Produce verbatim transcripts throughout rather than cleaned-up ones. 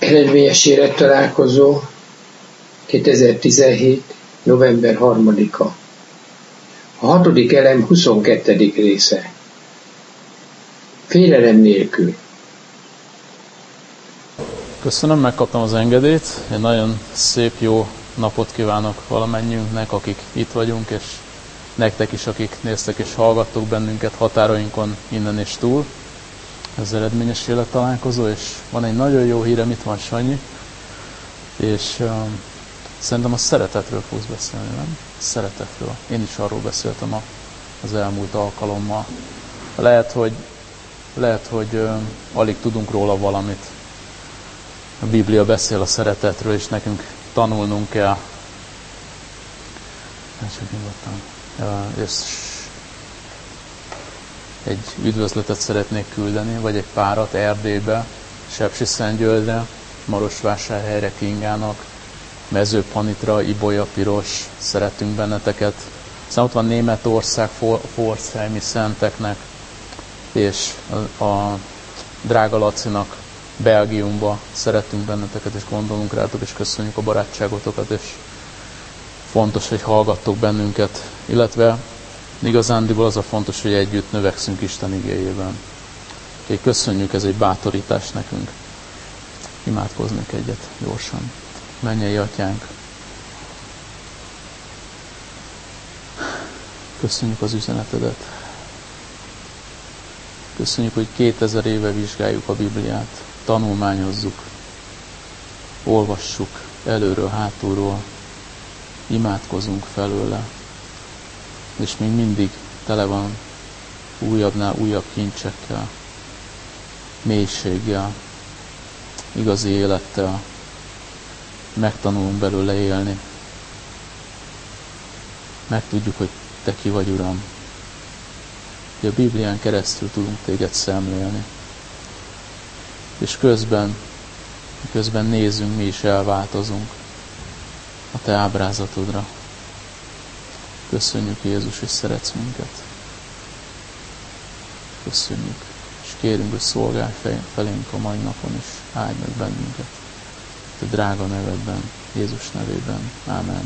Eredményes élettalálkozó kétezer-tizenhét. november harmadika. A hatodik elem huszonkettedik része. Félelem nélkül. Köszönöm, megkaptam az engedélyt. Egy nagyon szép, jó napot kívánok valamennyiünknek, akik itt vagyunk, és nektek is, akik néztek és hallgattok bennünket határainkon innen és túl. Ez eredményes élettalálkozó, és van egy nagyon jó hírem, itt van Sanyi, és um, szerintem a szeretetről fogsz beszélni, nem? Szeretetről. Én is arról beszéltem a, az elmúlt alkalommal. Lehet, hogy, lehet, hogy um, alig tudunk róla valamit. A Biblia beszél a szeretetről, és nekünk tanulnunk kell. Csak nyugodtan. És egy üdvözletet szeretnék küldeni, vagy egy párat Erdélybe, Sepsiszentgyörgyre, Marosvásárhelyre Kingának, Mezőpanitra, Ibolya Piros, szeretünk benneteket. Aztán ott van Németország, Pforzheimi szenteknek, és a, a drága Lacinak Belgiumba szeretünk benneteket, és gondolunk rátok, és köszönjük a barátságotokat, és fontos, hogy hallgattok bennünket, illetve igazándiból az a fontos, hogy együtt növekszünk Isten igéjében. Úgyhogy köszönjük, ez egy bátorítás nekünk. Imádkoznék egyet gyorsan. Mennyei Atyánk! Köszönjük az üzenetedet. Köszönjük, hogy kétezer éve vizsgáljuk a Bibliát, tanulmányozzuk, olvassuk előről, hátulról, imádkozunk felőle, és még mindig tele van újabbnál újabb kincsekkel, mélységgel, igazi élettel, megtanulunk belőle élni. Megtudjuk, hogy Te ki vagy, Uram, hogy a Biblián keresztül tudunk Téged szemlélni. És közben, közben nézünk, mi is elváltozunk a Te ábrázatodra. Köszönjük, Jézus, hogy szeretsz minket. Köszönjük, és kérünk, hogy szolgálj felénk a mai napon is. Áldj meg bennünket. Te drága nevedben, Jézus nevében. Ámen.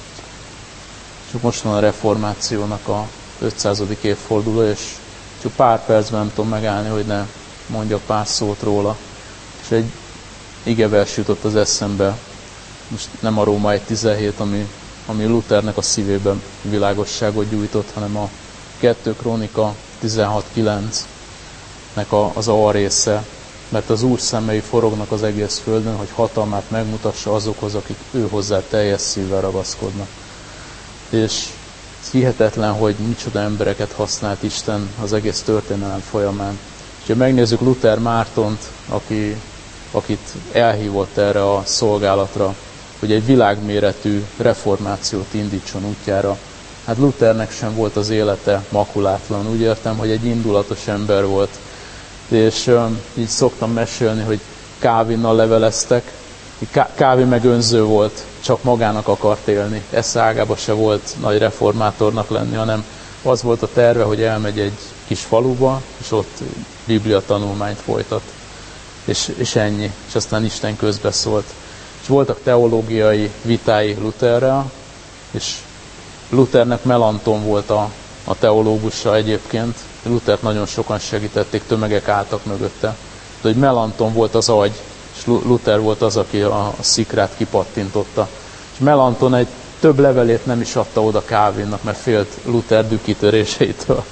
Csak most van a reformációnak a ötszázadik évforduló, és csak pár percben nem tudom megállni, hogy ne mondjak pár szót róla. És egy igevers jutott az eszembe, most nem a Római tizenhét, ami, ami Luthernek a szívében világosságot gyújtott, hanem a kettő Krónika tizenhat kilencnek a, az a része, mert az Úr szemei forognak az egész földön, hogy hatalmát megmutassa azokhoz, akik ő hozzá teljes szívvel ragaszkodnak. És hihetetlen, hogy micsoda embereket használt Isten az egész történelem folyamán. És ha megnézzük Luther Mártont, aki, akit elhívott erre a szolgálatra, hogy egy világméretű reformációt indítson útjára. Hát Luthernek sem volt az élete makulátlan. Úgy értem, hogy egy indulatos ember volt. És um, így szoktam mesélni, hogy Calvinnal leveleztek. Calvin meg önző volt, csak magának akart élni. Esze ágába se volt nagy reformátornak lenni, hanem az volt a terve, hogy elmegy egy kis faluba, és ott Biblia tanulmányt folytat. És, és ennyi. És aztán Isten közbeszólt. És voltak teológiai vitái Lutherrel, és Luthernek Melanchthon volt a, a teológusa egyébként. Luthert nagyon sokan segítették, tömegek álltak mögötte. De hogy Melanchthon volt az agy, és Luther volt az, aki a, a szikrát kipattintotta. És Melanchthon egy több levelét nem is adta oda Calvinnak, mert félt Luther dühkitöréseitől.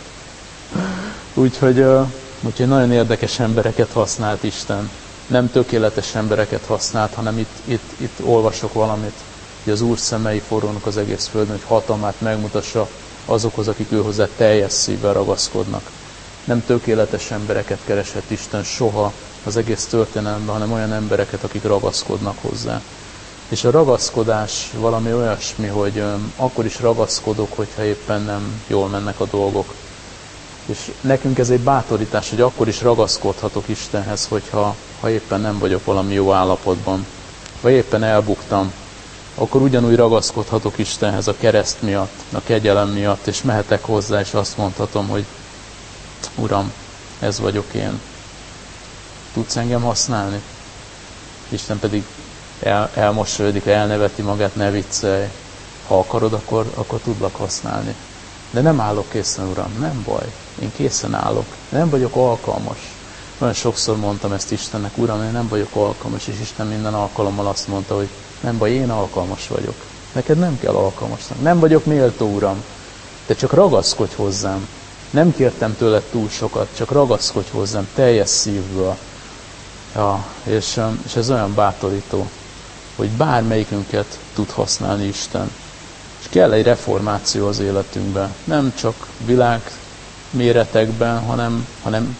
Úgyhogy, úgyhogy nagyon érdekes embereket használt Isten. Nem tökéletes embereket használt, hanem itt, itt, itt olvasok valamit, hogy az Úr szemei forognak az egész földön, hogy hatalmát megmutassa azokhoz, akik ő hozzá teljes szívvel ragaszkodnak. Nem tökéletes embereket keresett Isten soha az egész történelemben, hanem olyan embereket, akik ragaszkodnak hozzá. És a ragaszkodás valami olyasmi, hogy um, akkor is ragaszkodok, hogyha éppen nem jól mennek a dolgok. És nekünk ez egy bátorítás, hogy akkor is ragaszkodhatok Istenhez, hogyha ha éppen nem vagyok valami jó állapotban, vagy éppen elbuktam, akkor ugyanúgy ragaszkodhatok Istenhez a kereszt miatt, a kegyelem miatt, és mehetek hozzá, és azt mondhatom, hogy Uram, ez vagyok én. Tudsz engem használni? Isten pedig el, elmosolyodik, elneveti magát, ne viccelj. Ha akarod, akkor, akkor tudlak használni. De nem állok készen, Uram, nem baj. Én készen állok. Nem vagyok alkalmas. Nagyon sokszor mondtam ezt Istennek, Uram, én nem vagyok alkalmas, és Isten minden alkalommal azt mondta, hogy nem baj, én alkalmas vagyok. Neked nem kell alkalmasnak. Nem vagyok méltó, Uram. De csak ragaszkodj hozzám. Nem kértem tőled túl sokat, csak ragaszkodj hozzám teljes szívből. Ja, és, és ez olyan bátorító, hogy bármelyikünket tud használni Isten. És kell egy reformáció az életünkben. Nem csak világ méretekben, hanem, hanem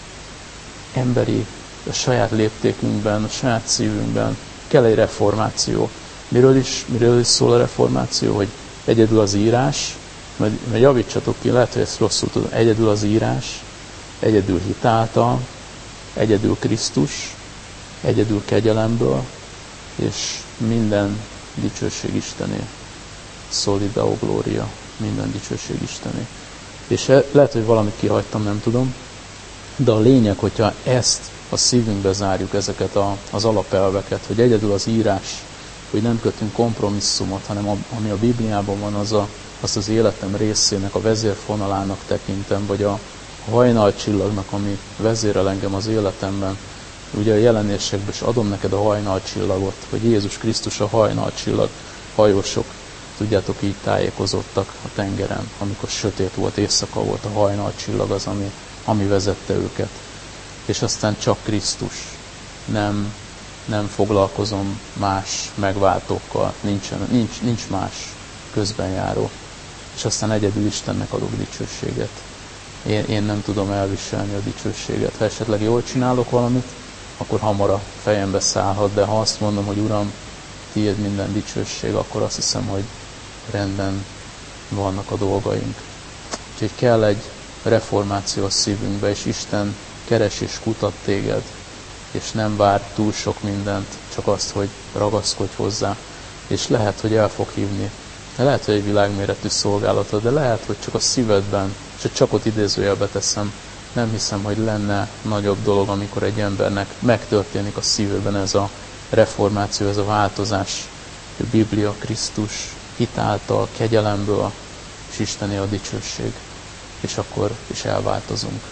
emberi, a saját léptékünkben, a saját szívünkben. Kell egy reformáció. Miről is, miről is szól a reformáció? Hogy egyedül az írás, mert, mert javítsatok ki, lehet, hogy ezt rosszul tudom, egyedül az írás, egyedül hitáltal, egyedül Krisztus, egyedül kegyelemből, és minden dicsőség Istené. Soli Deo Gloria, minden dicsőség Istené. És lehet, hogy valamit kihagytam, nem tudom, de a lényeg, hogyha ezt a szívünkbe zárjuk, ezeket a, az alapelveket, hogy egyedül az írás, hogy nem kötünk kompromisszumot, hanem a, ami a Bibliában van, az a, azt az életem részének, a vezérfonalának tekintem, vagy a hajnalcsillagnak, ami vezérel engem az életemben. Ugye a jelenésekben is adom neked a hajnalcsillagot, hogy Jézus Krisztus a hajnalcsillag. Hajósok, tudjátok, így tájékozottak a tengeren, amikor sötét volt, éjszaka volt, a hajnalcsillag az, ami, ami vezette őket. És aztán csak Krisztus. Nem, nem foglalkozom más megváltókkal, nincsen, nincs, nincs más közbenjáró. És aztán egyedül Istennek adok dicsőséget. Én, én nem tudom elviselni a dicsőséget. Ha esetleg jól csinálok valamit, akkor hamar a fejembe szállhat, de ha azt mondom, hogy Uram, tiéd minden dicsőség, akkor azt hiszem, hogy rendben vannak a dolgaink. Úgyhogy kell egy reformáció a szívünkbe, és Isten keres és kutat téged, és nem vár túl sok mindent, csak azt, hogy ragaszkodj hozzá. És lehet, hogy el fog hívni. De lehet, hogy egy világméretű szolgálatod, de lehet, hogy csak a szívedben, és csak ott idézőjelbe teszem, nem hiszem, hogy lenne nagyobb dolog, amikor egy embernek megtörténik a szívében ez a reformáció, ez a változás, a Biblia, Krisztus, hitáltal, kegyelemből, és Istené a dicsőség. És akkor is elváltozunk.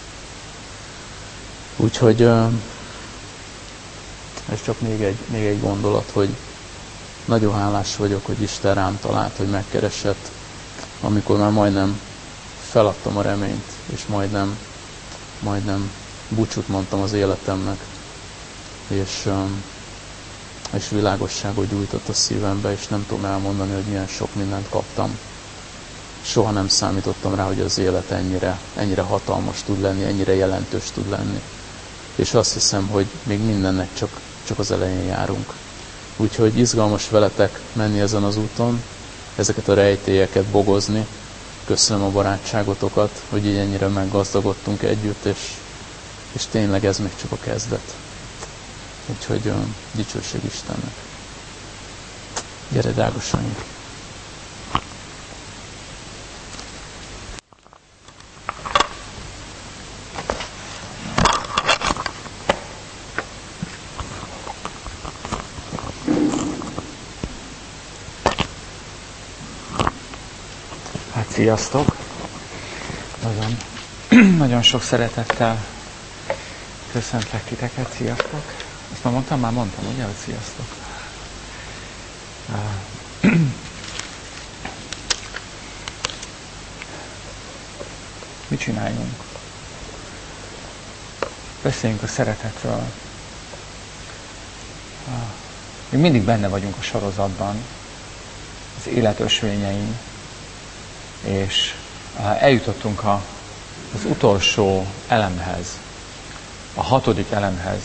Úgyhogy ez csak még egy, még egy gondolat, hogy nagyon hálás vagyok, hogy Isten rám talált, hogy megkeresett, amikor már majdnem feladtam a reményt, és majdnem, majdnem búcsút mondtam az életemnek, és, és világosságot gyújtott a szívembe, és nem tudom elmondani, hogy milyen sok mindent kaptam. Soha nem számítottam rá, hogy az élet ennyire, ennyire hatalmas tud lenni, ennyire jelentős tud lenni. És azt hiszem, hogy még mindennek csak, csak az elején járunk. Úgyhogy izgalmas veletek menni ezen az úton, ezeket a rejtélyeket bogozni. Köszönöm a barátságotokat, hogy így ennyire meggazdagodtunk együtt, és, és tényleg ez még csak a kezdet. Úgyhogy uh, dicsőség Istennek. Gyere, drágosaim! Sziasztok! Nagyon, nagyon sok szeretettel köszöntlek titeket, sziasztok! Ezt már mondtam, már mondtam, ugye, hogy sziasztok! Mit csináljunk? Beszéljünk a szeretetről. Még mindig benne vagyunk a sorozatban, az élet ösvényein, és eljutottunk a, az utolsó elemhez, a hatodik elemhez.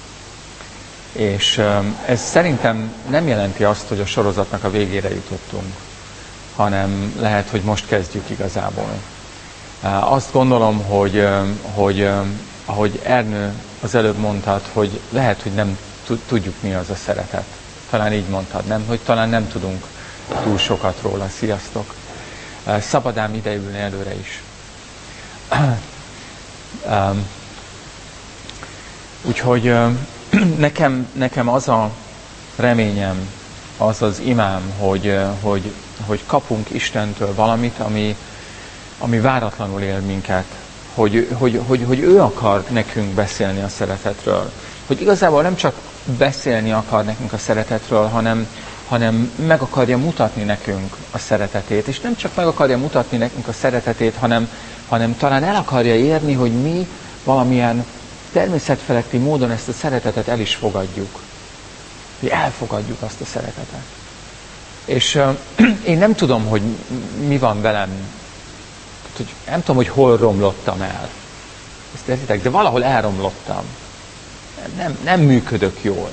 És ez szerintem nem jelenti azt, hogy a sorozatnak a végére jutottunk, hanem lehet, hogy most kezdjük igazából. Azt gondolom, hogy, hogy ahogy Ernő az előbb mondtad, hogy lehet, hogy nem tudjuk, mi az a szeretet. Talán így mondtad, nem? Hogy talán nem tudunk túl sokat róla. Sziasztok! Szabad ám ideülni előre is. Úgyhogy nekem, nekem az a reményem, az az imám, hogy, hogy, hogy kapunk Istentől valamit, ami, ami váratlanul él minket. Hogy, hogy, hogy, hogy ő akar nekünk beszélni a szeretetről. Hogy igazából nem csak beszélni akar nekünk a szeretetről, hanem, hanem meg akarja mutatni nekünk a szeretetét. És nem csak meg akarja mutatni nekünk a szeretetét, hanem, hanem talán el akarja érni, hogy mi valamilyen természetfeletti módon ezt a szeretetet el is fogadjuk. Hogy elfogadjuk azt a szeretetet. És uh, én nem tudom, hogy mi van velem. Hogy nem tudom, hogy hol romlottam el. Ezt értitek? De valahol elromlottam. Nem, nem, nem működök jól.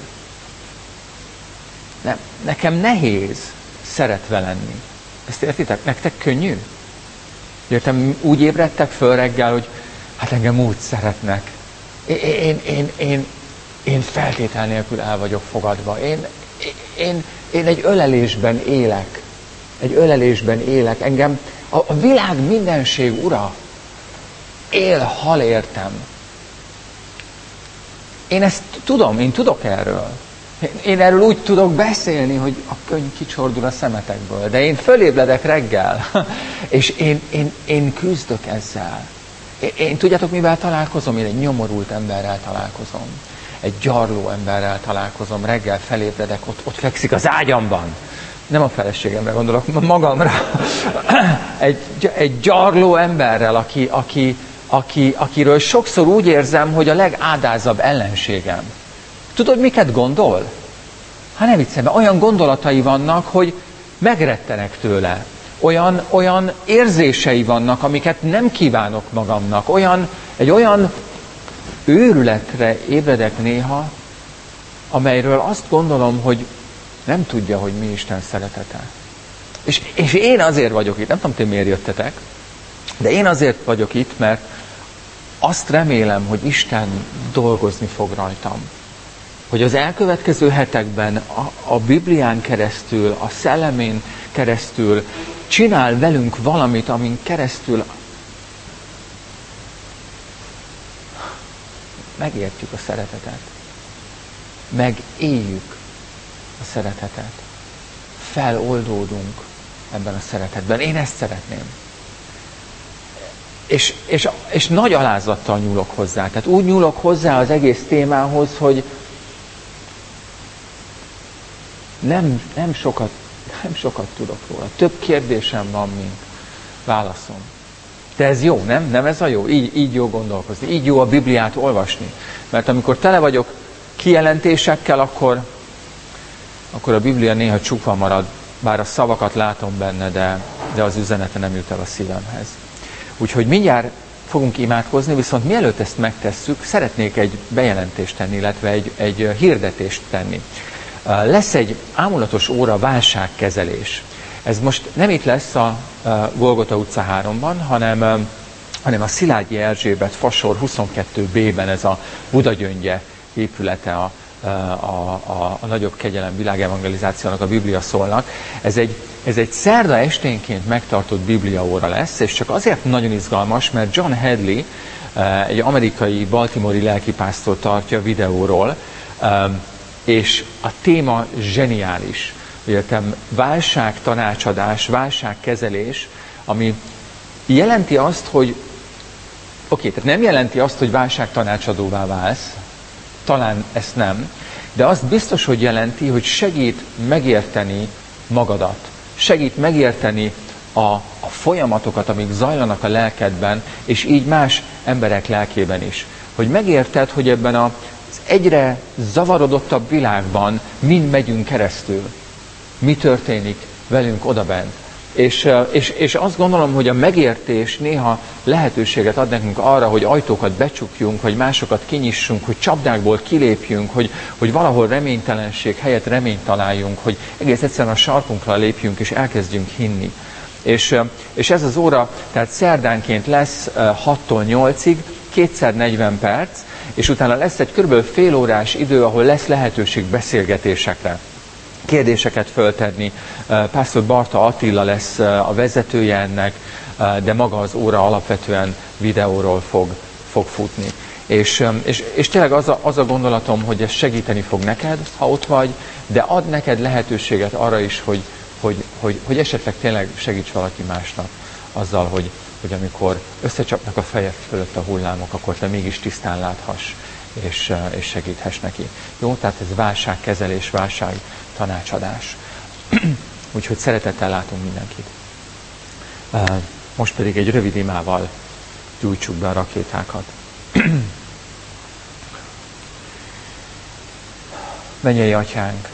Nem, nekem nehéz szeretve lenni. Ezt értitek? Nektek könnyű? Értem, úgy ébredtek föl reggel, hogy hát engem úgy szeretnek. Én, én, én, én, én feltétel nélkül el vagyok fogadva. Én, én, én egy ölelésben élek. Egy ölelésben élek. Engem a, a világ mindenség ura él, hal értem. Én ezt tudom, én tudok erről. Én erről úgy tudok beszélni, hogy a könny kicsordul a szemetekből. De én fölébredek reggel, és én, én, én küzdök ezzel. Én, én tudjátok, mivel találkozom? Én egy nyomorult emberrel találkozom. Egy gyarló emberrel találkozom. Reggel felébredek, ott, ott fekszik az ágyamban. Nem a feleségemre gondolok, magamra. Egy, egy gyarló emberrel, aki, aki, aki, akiről sokszor úgy érzem, hogy a legádázabb ellenségem. Tudod, miket gondol? Hát nem viccem, olyan gondolatai vannak, hogy megrettenek tőle. Olyan, olyan érzései vannak, amiket nem kívánok magamnak. Olyan, egy olyan őrületre ébredek néha, amelyről azt gondolom, hogy nem tudja, hogy mi Isten szeretete. És, és én azért vagyok itt, nem tudom, ti miért jöttetek, de én azért vagyok itt, mert azt remélem, hogy Isten dolgozni fog rajtam. Hogy az elkövetkező hetekben a, a Biblián keresztül, a szellemén keresztül csinál velünk valamit, amin keresztül megértjük a szeretetet. Megéljük a szeretetet. Feloldódunk ebben a szeretetben. Én ezt szeretném. És, és, és nagy alázattal nyúlok hozzá. Tehát úgy nyúlok hozzá az egész témához, hogy nem, nem, sokat, nem sokat tudok róla. Több kérdésem van, mint válaszom. De ez jó, nem? Nem ez a jó? Így, így jó gondolkozni. Így jó a Bibliát olvasni. Mert amikor tele vagyok kijelentésekkel, akkor, akkor a Biblia néha csukva marad, bár a szavakat látom benne, de, de az üzenete nem jut el a szívemhez. Úgyhogy mindjárt fogunk imádkozni, viszont mielőtt ezt megtesszük, szeretnék egy bejelentést tenni, illetve egy, egy hirdetést tenni. Lesz egy ámulatos óra válságkezelés. Ez most nem itt lesz a Golgota utca háromban, hanem, hanem a Szilágyi Erzsébet fasor huszonkettő bé-ben, ez a Budagyöngye épülete a, a, a, a nagyobb kegyelem világevangelizációnak, a Biblia szólnak. Ez egy, ez egy szerda esténként megtartott bibliaóra lesz, és csak azért nagyon izgalmas, mert John Hadley, egy amerikai baltimore-i lelkipásztor tartja videóról, és a téma zseniális. Értem, válságtanácsadás, válságkezelés, ami jelenti azt, hogy oké, tehát nem jelenti azt, hogy válságtanácsadóvá válsz, talán ezt nem, de azt biztos, hogy jelenti, hogy segít megérteni magadat, segít megérteni a, a folyamatokat, amik zajlanak a lelkedben, és így más emberek lelkében is. Hogy megérted, hogy ebben az egyre zavarodottabb világban mind megyünk keresztül. Mi történik velünk odabent. És, és, és azt gondolom, hogy a megértés néha lehetőséget ad nekünk arra, hogy ajtókat becsukjunk, hogy másokat kinyissunk, hogy csapdákból kilépjünk, hogy, hogy valahol reménytelenség helyett reményt találjunk, hogy egész egyszerűen a sarkunkra lépjünk és elkezdjünk hinni. És, és ez az óra, tehát szerdánként lesz hattól nyolcig, kétszer negyven perc, és utána lesz egy körülbelül fél órás idő, ahol lesz lehetőség beszélgetésekre, kérdéseket föltenni. Pásztor Barta Attila lesz a vezetője ennek, de maga az óra alapvetően videóról fog, fog futni. És, és, és tényleg az a, az a gondolatom, hogy ez segíteni fog neked, ha ott vagy, de ad neked lehetőséget arra is, hogy, hogy, hogy, hogy esetleg tényleg segíts valaki másnak azzal, hogy, hogy amikor összecsapnak a feje fölött a hullámok, akkor te mégis tisztán láthass, és, és segíthess neki. Jó? Tehát ez válságkezelés, válság tanácsadás. Úgyhogy szeretettel látunk mindenkit. Most pedig egy rövid imával gyújtsuk be a rakétákat. Mennyei Atyánk,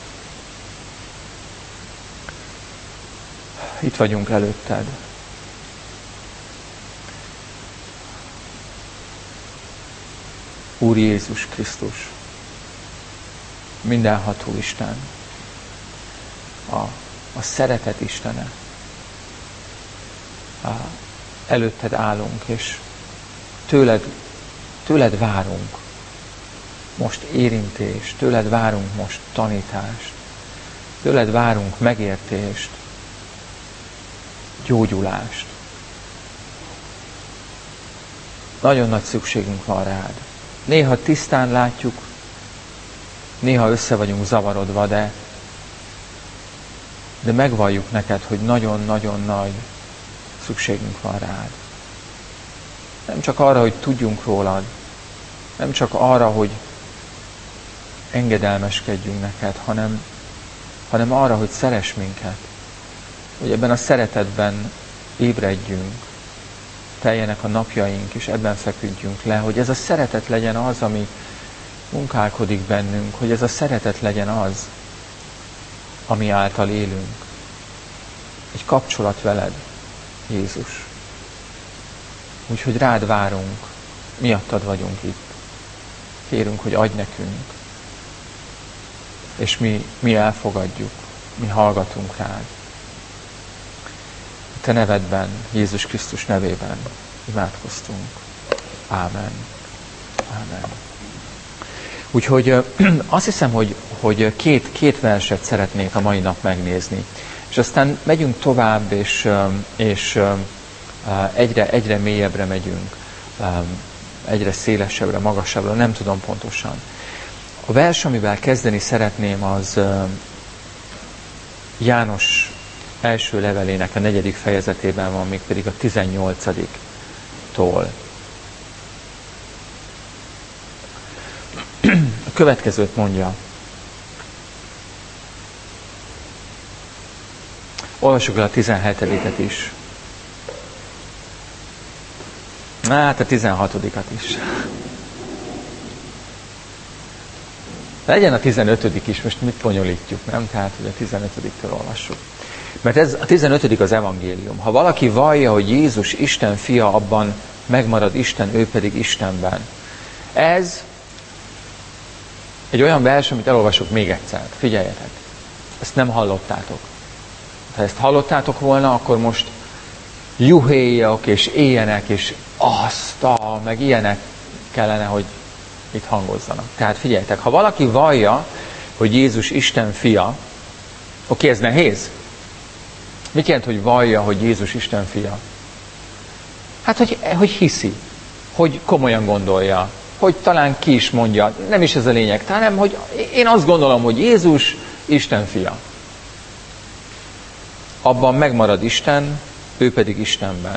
itt vagyunk előtted. Úr Jézus Krisztus, mindenható Isten, a, a szeretet Istene. A, előtted állunk, és tőled, tőled várunk most érintést, tőled várunk most tanítást, tőled várunk megértést, gyógyulást. Nagyon nagy szükségünk van rád. Néha tisztán látjuk, néha össze vagyunk zavarodva, de, de megvalljuk neked, hogy nagyon-nagyon nagy szükségünk van rád. Nem csak arra, hogy tudjunk rólad, nem csak arra, hogy engedelmeskedjünk neked, hanem, hanem arra, hogy szeress minket, hogy ebben a szeretetben ébredjünk, teljenek a napjaink, és ebben feküdjünk le, hogy ez a szeretet legyen az, ami munkálkodik bennünk, hogy ez a szeretet legyen az, ami által élünk. Egy kapcsolat veled, Jézus. Úgyhogy rád várunk, miattad vagyunk itt. Kérünk, hogy adj nekünk, és mi, mi elfogadjuk, mi hallgatunk rád. A te nevedben, Jézus Krisztus nevében imádkoztunk. Ámen. Ámen. Úgyhogy azt hiszem, hogy, hogy két, két verset szeretnék a mai nap megnézni. És aztán megyünk tovább, és, és egyre, egyre mélyebbre megyünk, egyre szélesebbre, magasabbra, nem tudom pontosan. A vers, amivel kezdeni szeretném, az János első levelének a negyedik fejezetében van, mégpedig a tizennyolcadiktól. A következőt mondja. Olvassuk el a tizenhetediket is. Hát a tizenhatodikat is. Legyen a tizenötödik is, most mit bonyolítjuk, nem? Tehát, hogy a tizenötödiktől olvassuk. Mert ez a tizenötödik az evangélium. Ha valaki vallja, hogy Jézus Isten fia, abban megmarad Isten, ő pedig Istenben. Ez egy olyan vers, amit elolvasok még egyszer. Figyeljetek! Ezt nem hallottátok. Ha ezt hallottátok volna, akkor most juhéjak és éljenek, és azt, a, meg ilyenek kellene, hogy itt hangozzanak. Tehát figyeljetek, ha valaki vallja, hogy Jézus Isten fia, oké, ez nehéz? Mit jelent, hogy vallja, hogy Jézus Isten fia? Hát, hogy, hogy hiszi, hogy komolyan gondolja, hogy talán ki is mondja, nem is ez a lényeg, hanem, hogy én azt gondolom, hogy Jézus Isten fia. Abban megmarad Isten, ő pedig Istenben.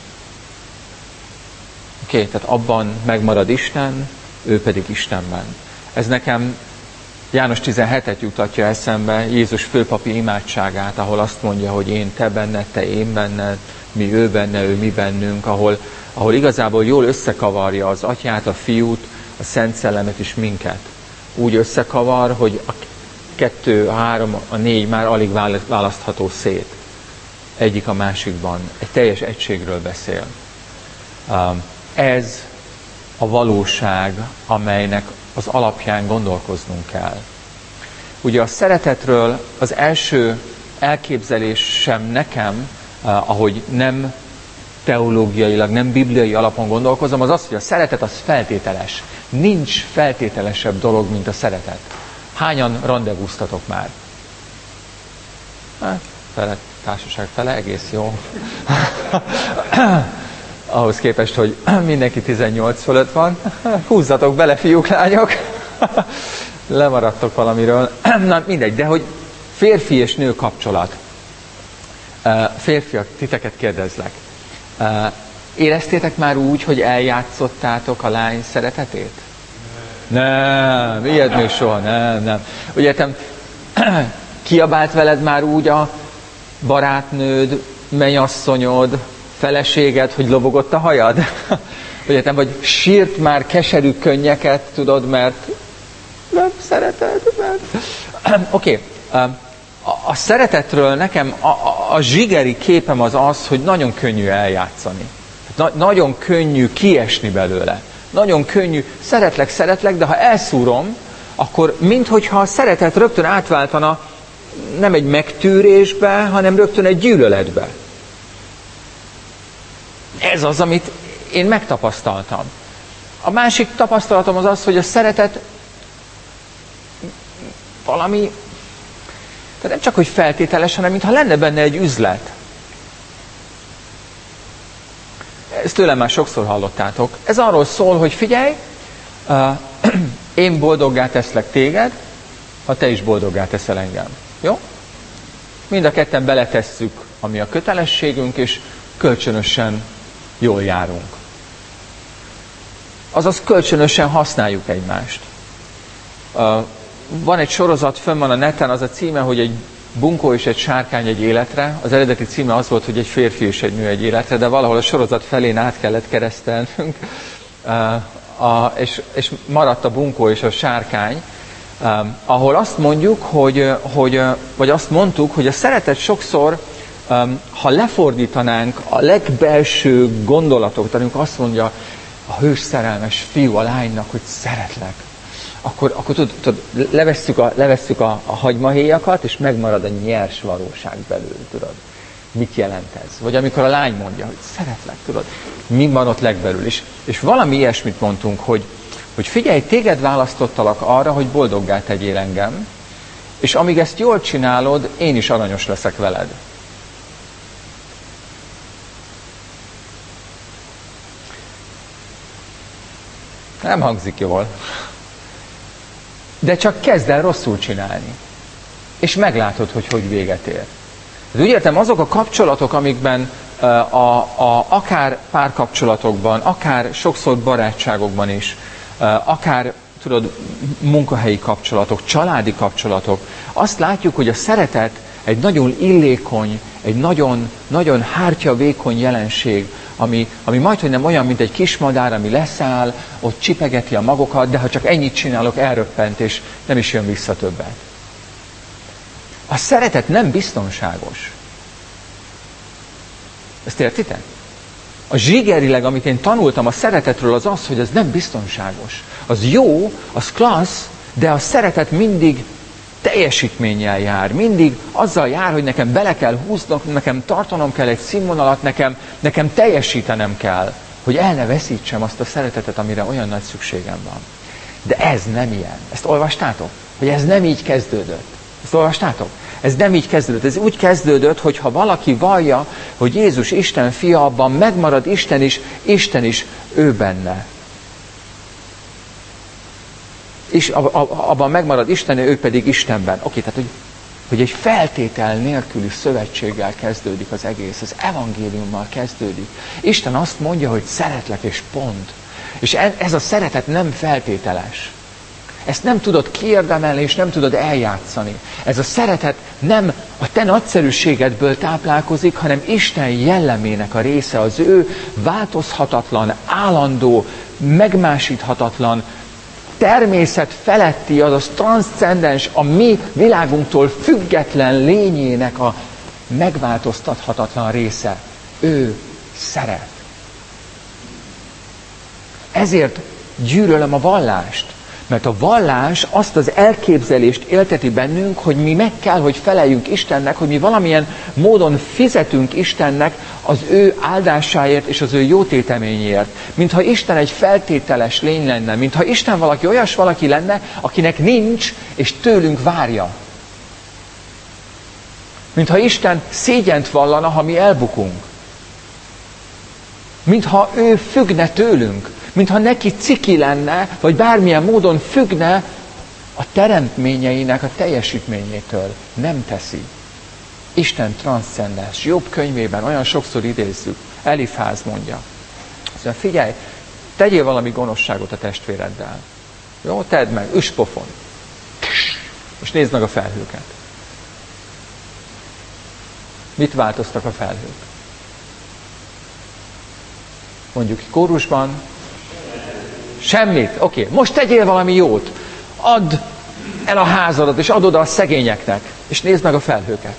Oké, okay, tehát abban megmarad Isten, ő pedig Istenben. Ez nekem János tizenhetet jutatja eszembe, Jézus főpapi imádságát, ahol azt mondja, hogy én te benned, te én benned, mi ő benne, ő mi bennünk, ahol, ahol igazából jól összekavarja az Atyát, a Fiút, a Szent Szellemet és minket. Úgy összekavar, hogy a kettő, a három, a négy már alig választható szét. Egyik a másikban. Egy teljes egységről beszél. Ez a valóság, amelynek az alapján gondolkoznunk kell. Ugye a szeretetről az első elképzelés sem nekem, ahogy nem teológiailag, nem bibliai alapon gondolkozom, az az, hogy a szeretet az feltételes. Nincs feltételesebb dolog, mint a szeretet. Hányan randevúztatok már? Hát, fele, társaság fele, egész jó. ahhoz képest, hogy mindenki tizennyolc fölött van. Húzzatok bele, fiúk, lányok! Lemaradtok valamiről. Na, mindegy, de hogy férfi és nő kapcsolat. Férfiak, titeket kérdezlek. Éreztétek már úgy, hogy eljátszottátok a lány szeretetét? Nem, ilyet még soha, nem, nem. Ugye te kiabált veled már úgy a barátnőd, mennyasszonyod, feleséged, hogy lobogott a hajad? Ugye te vagy sírt már keserű könnyeket, tudod, mert nem szereted, mert... Oké, okay. a, a szeretetről nekem a, a, a zsigeri képem az az, hogy nagyon könnyű eljátszani. Na, nagyon könnyű kiesni belőle. Nagyon könnyű, szeretlek, szeretlek, de ha elszúrom, akkor minthogyha a szeretet rögtön átváltana nem egy megtűrésbe, hanem rögtön egy gyűlöletbe. Ez az, amit én megtapasztaltam. A másik tapasztalatom az az, hogy a szeretet valami, tehát nem csak, hogy feltételes, hanem mintha lenne benne egy üzlet. Ezt tőlem már sokszor hallottátok. Ez arról szól, hogy figyelj, uh, én boldoggá teszlek téged, ha te is boldoggá teszel engem. Jó? Mind a ketten beletesszük, ami a kötelességünk, és kölcsönösen jól járunk. Azaz kölcsönösen használjuk egymást. Uh, van egy sorozat, fönn van a neten, az a címe, hogy egy bunkó és egy sárkány egy életre. Az eredeti címe az volt, hogy egy férfi és egy nő egy életre, de valahol a sorozat felén át kellett keresztelnünk, uh, a, és, és maradt a bunkó és a sárkány, um, ahol azt mondjuk, hogy, hogy, vagy azt mondtuk, hogy a szeretet sokszor, um, ha lefordítanánk a legbelső gondolatokat, amikor azt mondja a hős szerelmes fiú a lánynak, hogy szeretlek, akkor, akkor tudod, tudod, levesszük, a, levesszük a, a hagymahéjakat, és megmarad a nyers valóság belül, tudod. Mit jelent ez? Vagy amikor a lány mondja, hogy szeretlek, tudod, mi van ott legbelül. És, és valami ilyesmit mondtunk, hogy, hogy figyelj, téged választottalak arra, hogy boldoggá tegyél engem, és amíg ezt jól csinálod, én is aranyos leszek veled. Nem hangzik jól. De csak kezd el rosszul csinálni. És meglátod, hogy hogy véget ér. De úgy értem, azok a kapcsolatok, amikben a, a, a, akár párkapcsolatokban, akár sokszor barátságokban is, akár tudod, munkahelyi kapcsolatok, családi kapcsolatok, azt látjuk, hogy a szeretet egy nagyon illékony, egy nagyon, nagyon hártyavékony jelenség, ami, ami majdhogy nem olyan, mint egy kismadár, ami leszáll, ott csipegeti a magokat, de ha csak ennyit csinálok, elröppent, és nem is jön vissza többet. A szeretet nem biztonságos. Ezt értitek? A zsigerileg, amit én tanultam a szeretetről, az az, hogy ez nem biztonságos. Az jó, az klassz, de a szeretet mindig teljesítménnyel jár. Mindig azzal jár, hogy nekem bele kell húznom, nekem tartanom kell egy színvonalat, nekem, nekem teljesítenem kell, hogy el ne veszítsem azt a szeretetet, amire olyan nagy szükségem van. De ez nem ilyen. Ezt olvastátok? Hogy ez nem így kezdődött. Ezt olvastátok? Ez nem így kezdődött. Ez úgy kezdődött, hogy ha valaki vallja, hogy Jézus Isten fia, abban megmarad Isten is, Isten is ő benne. És abban megmarad Isten, ő pedig Istenben. Oké, tehát, hogy, hogy egy feltétel nélküli szövetséggel kezdődik az egész. Az evangéliummal kezdődik. Isten azt mondja, hogy szeretlek, és pont. És ez a szeretet nem feltételes. Ezt nem tudod kiérdemelni, és nem tudod eljátszani. Ez a szeretet nem a te nagyszerűségedből táplálkozik, hanem Isten jellemének a része, az ő változhatatlan, állandó, megmásíthatatlan, természet feletti, azaz transzcendens, a mi világunktól független lényének a megváltoztathatatlan része. Ő szeret. Ezért gyűlölöm a vallást. Mert a vallás azt az elképzelést élteti bennünk, hogy mi meg kell, hogy feleljünk Istennek, hogy mi valamilyen módon fizetünk Istennek az ő áldásáért és az ő jótéteményért. Mintha Isten egy feltételes lény lenne, mintha Isten valaki olyas valaki lenne, akinek nincs, és tőlünk várja. Mintha Isten szégyent vallana, ha mi elbukunk. Mintha ő függne tőlünk, mintha neki ciki lenne, vagy bármilyen módon függne a teremtményeinek a teljesítményétől. Nem teszi. Isten transzcendens. Jobb könyvében olyan sokszor idézzük. Elifáz mondja. Szóval figyelj, tegyél valami gonoszságot a testvéreddel. Jó, tedd meg, üspofon. És nézd meg a felhőket. Mit változtak a felhők? Mondjuk kórusban. Semmit. Oké, okay. Most tegyél valami jót. Add el a házadat, és adod a szegényeknek. És nézd meg a felhőket.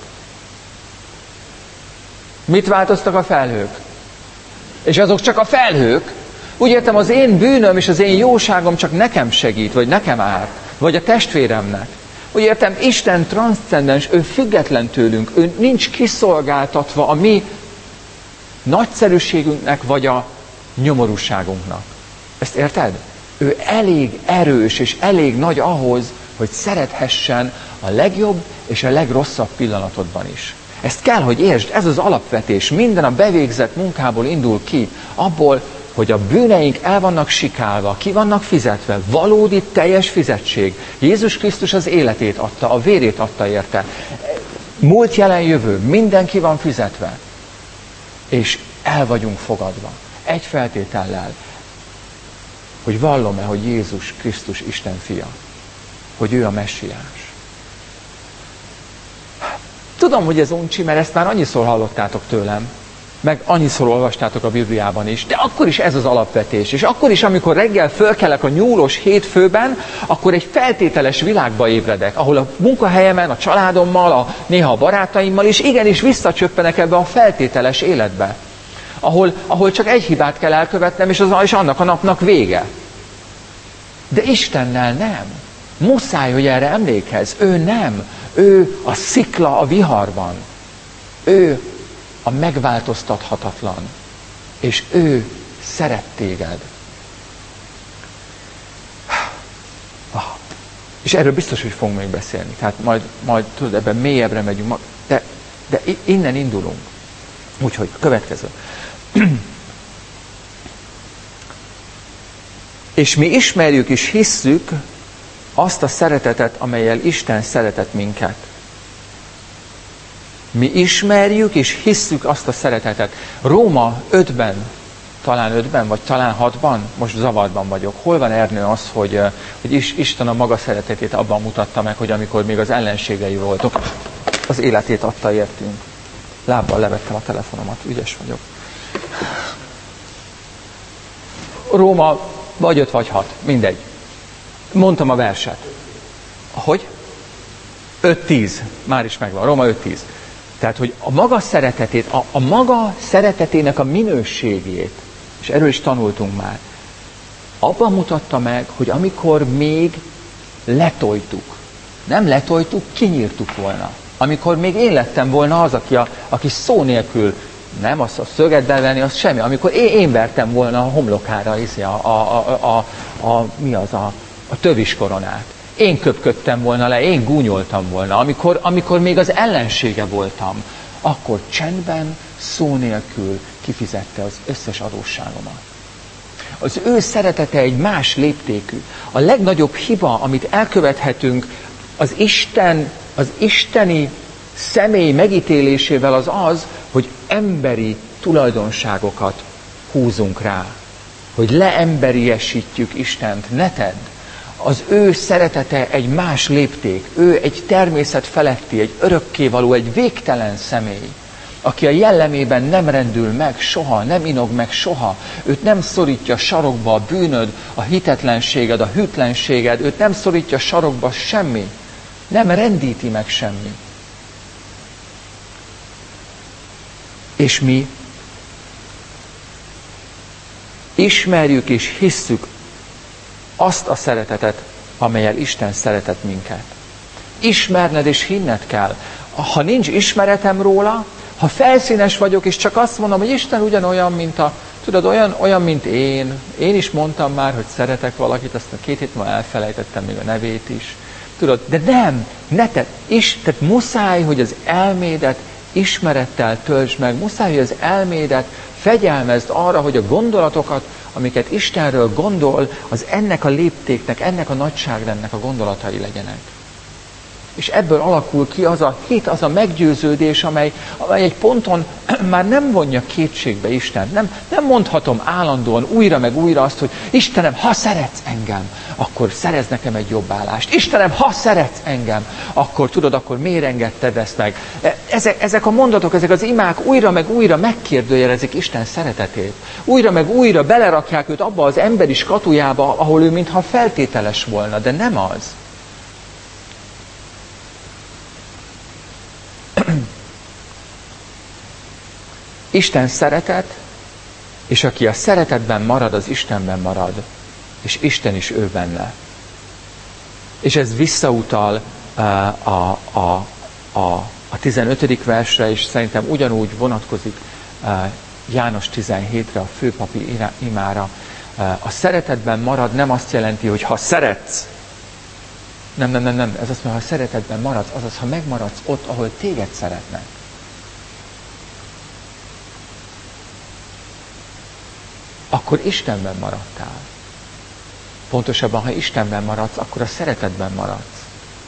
Mit változtak a felhők? És azok csak a felhők. Úgy értem, az én bűnöm és az én jóságom csak nekem segít, vagy nekem árt, vagy a testvéremnek. Úgy értem, Isten transzcendens, ő független tőlünk, ő nincs kiszolgáltatva a mi nagyszerűségünknek, vagy a nyomorúságunknak. Ezt érted? Ő elég erős és elég nagy ahhoz, hogy szerethessen a legjobb és a legrosszabb pillanatodban is. Ezt kell, hogy értsd, ez az alapvetés. Minden a bevégzett munkából indul ki, abból, hogy a bűneink el vannak sikálva, ki vannak fizetve, valódi, teljes fizetség. Jézus Krisztus az életét adta, a vérét adta érte. Múlt, jelen, jövő, mindenki van fizetve. És el vagyunk fogadva. Egy feltétellel, hogy vallom-e, hogy Jézus Krisztus Isten fia. Hogy ő a messiás. Tudom, hogy ez uncsi, mert ezt már annyiszor hallottátok tőlem, meg annyiszor olvastátok a Bibliában is, de akkor is ez az alapvetés. És akkor is, amikor reggel fölkelek a nyúlós hétfőben, akkor egy feltételes világba ébredek, ahol a munkahelyemen, a családommal, a, néha a barátaimmal is igenis visszacsöppenek ebbe a feltételes életbe. Ahol, ahol csak egy hibát kell elkövetnem, és, az, és annak a napnak vége. De Istennel nem. Muszáj, hogy erre emlékezz. Ő nem. Ő a szikla a viharban. Ő a megváltoztathatatlan. És ő szeret téged. És erről biztos, hogy fogunk még beszélni. Tehát majd, majd tudod, ebben mélyebbre megyünk. De, de innen indulunk. Úgyhogy a következő. És mi ismerjük és hisszük azt a szeretetet, amellyel Isten szeretett minket. Mi ismerjük és hisszük azt a szeretetet. Róma ötben, talán ötben, vagy talán hatban, most zavarban vagyok. Hol van Ernő az, hogy, hogy Isten a maga szeretetét abban mutatta meg, hogy amikor még az ellenségei voltok, az életét adta értünk. Lábbal levettem a telefonomat, ügyes vagyok. Róma vagy öt vagy hat, mindegy. Mondtam a verset. Hogy? öt tíz, már is megvan, Róma öt tíz. Tehát, hogy a maga szeretetét, a, a maga szeretetének a minőségét, és erről is tanultunk már, abban mutatta meg, hogy amikor még letoltuk, nem letoltuk, kinyírtuk volna. Amikor még én lettem volna az, aki, a, aki szó nélkül, nem az a szöget bevenni, az semmi. Amikor én, én vertem volna a homlokára, a, a, a, a, a, mi az, a, a tövis koronát. Én köpködtem volna le, én gúnyoltam volna. Amikor, amikor még az ellensége voltam, akkor csendben, szó nélkül kifizette az összes adósságomat. Az ő szeretete egy más léptékű. A legnagyobb hiba, amit elkövethetünk az Isten, az isteni személy megítélésével az az, hogy emberi tulajdonságokat húzunk rá. Hogy leemberiesítjük Istent. Ne tedd! Az ő szeretete egy más lépték. Ő egy természet feletti, egy örökkévaló, egy végtelen személy, aki a jellemében nem rendül meg soha, nem inog meg soha. Őt nem szorítja sarokba a bűnöd, a hitetlenséged, a hűtlenséged. Őt nem szorítja sarokba semmi. Nem rendíti meg semmi. És mi ismerjük és hisszük azt a szeretetet, amellyel Isten szeretett minket. Ismerned és hinned kell. Ha nincs ismeretem róla, ha felszínes vagyok, és csak azt mondom, hogy Isten ugyanolyan, mint a, tudod, olyan, olyan, mint én. Én is mondtam már, hogy szeretek valakit, aztán két hét múlva elfelejtettem még a nevét is. Tudod, de nem, ne tedd, is, tehát muszáj, hogy az elmédet ismerettel töltsd meg, muszáj, hogy az elmédet fegyelmezd arra, hogy a gondolatokat, amiket Istenről gondol, az ennek a léptéknek, ennek a nagyságrendnek a gondolatai legyenek. És ebből alakul ki az a hit, az a meggyőződés, amely, amely egy ponton már nem vonja kétségbe Istent. Nem, nem mondhatom állandóan újra meg újra azt, hogy Istenem, ha szeretsz engem, akkor szerez nekem egy jobb állást. Istenem, ha szeretsz engem, akkor tudod, akkor miért engedted ezt meg? Ezek, ezek a mondatok, ezek az imák újra meg újra megkérdőjelezik Isten szeretetét. Újra meg újra belerakják őt abba az emberi skatujába, ahol ő mintha feltételes volna, de nem az. Isten szeretet, és aki a szeretetben marad, az Istenben marad, és Isten is ő benne. És ez visszautal uh, a, a, a, a tizenötödik versre, és szerintem ugyanúgy vonatkozik uh, János tizenhétre, a főpapi imára. Uh, a szeretetben marad nem azt jelenti, hogy ha szeretsz, nem, nem, nem, nem, ez azt mondja, ha szeretetben maradsz, azaz, ha megmaradsz ott, ahol téged szeretnek. Akkor Istenben maradtál. Pontosabban, ha Istenben maradsz, akkor a szeretetben maradsz.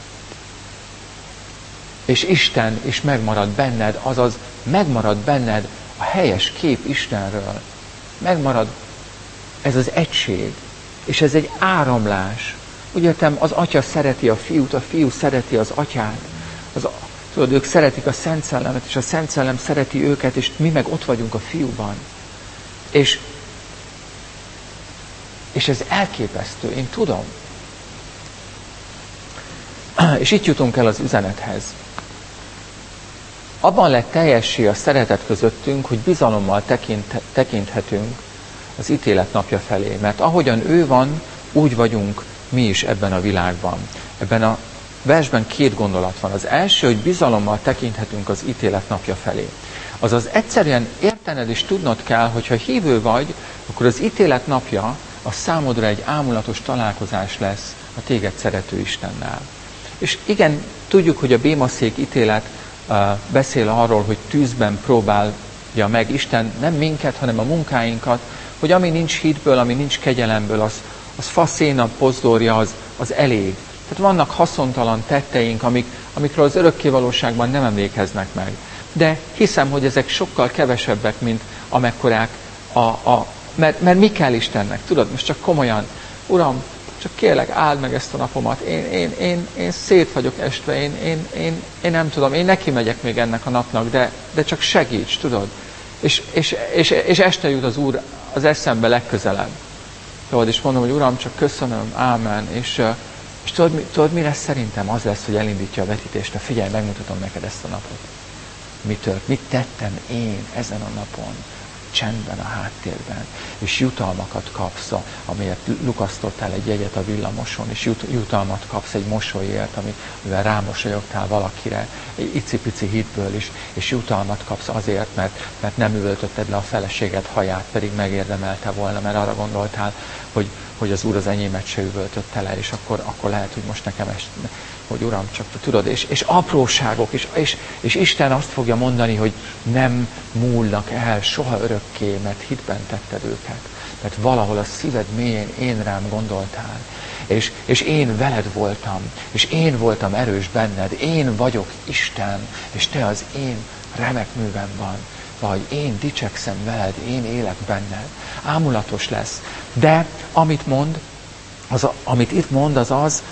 És Isten is megmarad benned, azaz megmarad benned a helyes kép Istenről. Megmarad ez az egység. És ez egy áramlás. Úgy értem, az atya szereti a fiút, a fiú szereti az atyát. Az, tudod, ők szeretik a Szent Szellemet, és a Szent Szellem szereti őket, és mi meg ott vagyunk a fiúban. És És ez elképesztő, én tudom. És itt jutunk el az üzenethez. Abban lett teljessé a szeretet közöttünk, hogy bizalommal tekint, tekinthetünk az ítélet napja felé. Mert ahogyan ő van, úgy vagyunk mi is ebben a világban. Ebben a versben két gondolat van. Az első, hogy bizalommal tekinthetünk az ítélet napja felé. Azaz egyszerűen értened és tudnod kell, hogyha hívő vagy, akkor az ítélet napja a számodra egy ámulatos találkozás lesz a téged szerető Istennel. És igen, tudjuk, hogy a bémaszék ítélet uh, beszél arról, hogy tűzben próbálja meg Isten nem minket, hanem a munkáinkat, hogy ami nincs hitből, ami nincs kegyelemből, az, az faszéna pozdorja, az, az elég. Tehát vannak haszontalan tetteink, amik, amikről az örökkévalóságban nem emlékeznek meg. De hiszem, hogy ezek sokkal kevesebbek, mint amekkorák a, a Mert, mert mi kell Istennek? Tudod, most csak komolyan, Uram, csak kérlek, áld meg ezt a napomat. Én, én, én, én szét vagyok estve, én, én, én, én nem tudom, én neki megyek még ennek a napnak, de, de csak segíts, tudod. És, és, és, és este jut az Úr az eszembe legközelebb. Tudod, és mondom, hogy Uram, csak köszönöm, ámen. És, és tudod, tudod, mi lesz szerintem? Az lesz, hogy elindítja a vetítést. Figyelj, megmutatom neked ezt a napot. Mi tört? Mit tettem én ezen a napon? Csendben a háttérben, és jutalmakat kapsz, amiért lukasztottál egy jegyet a villamoson, és jut, jutalmat kapsz egy mosolyért, amivel rámosolyogtál valakire, egy icipici hitből is, és jutalmat kapsz azért, mert, mert nem üvöltötted le a feleséged haját, pedig megérdemelte volna, mert arra gondoltál, hogy, hogy az Úr az enyémet se üvöltötte le, és akkor, akkor lehet, hogy most nekem est, hogy Uram, csak tudod, és, és apróságok, és, és, és Isten azt fogja mondani, hogy nem múlnak el soha örökké, mert hitben tetted őket. Mert valahol a szíved mélyén én rám gondoltál, és, és én veled voltam, és én voltam erős benned, én vagyok Isten, és te az én remek művemben vagy, én dicsekszem veled, én élek benned. Ámulatos lesz. De amit mond, az a, amit itt mond, az az,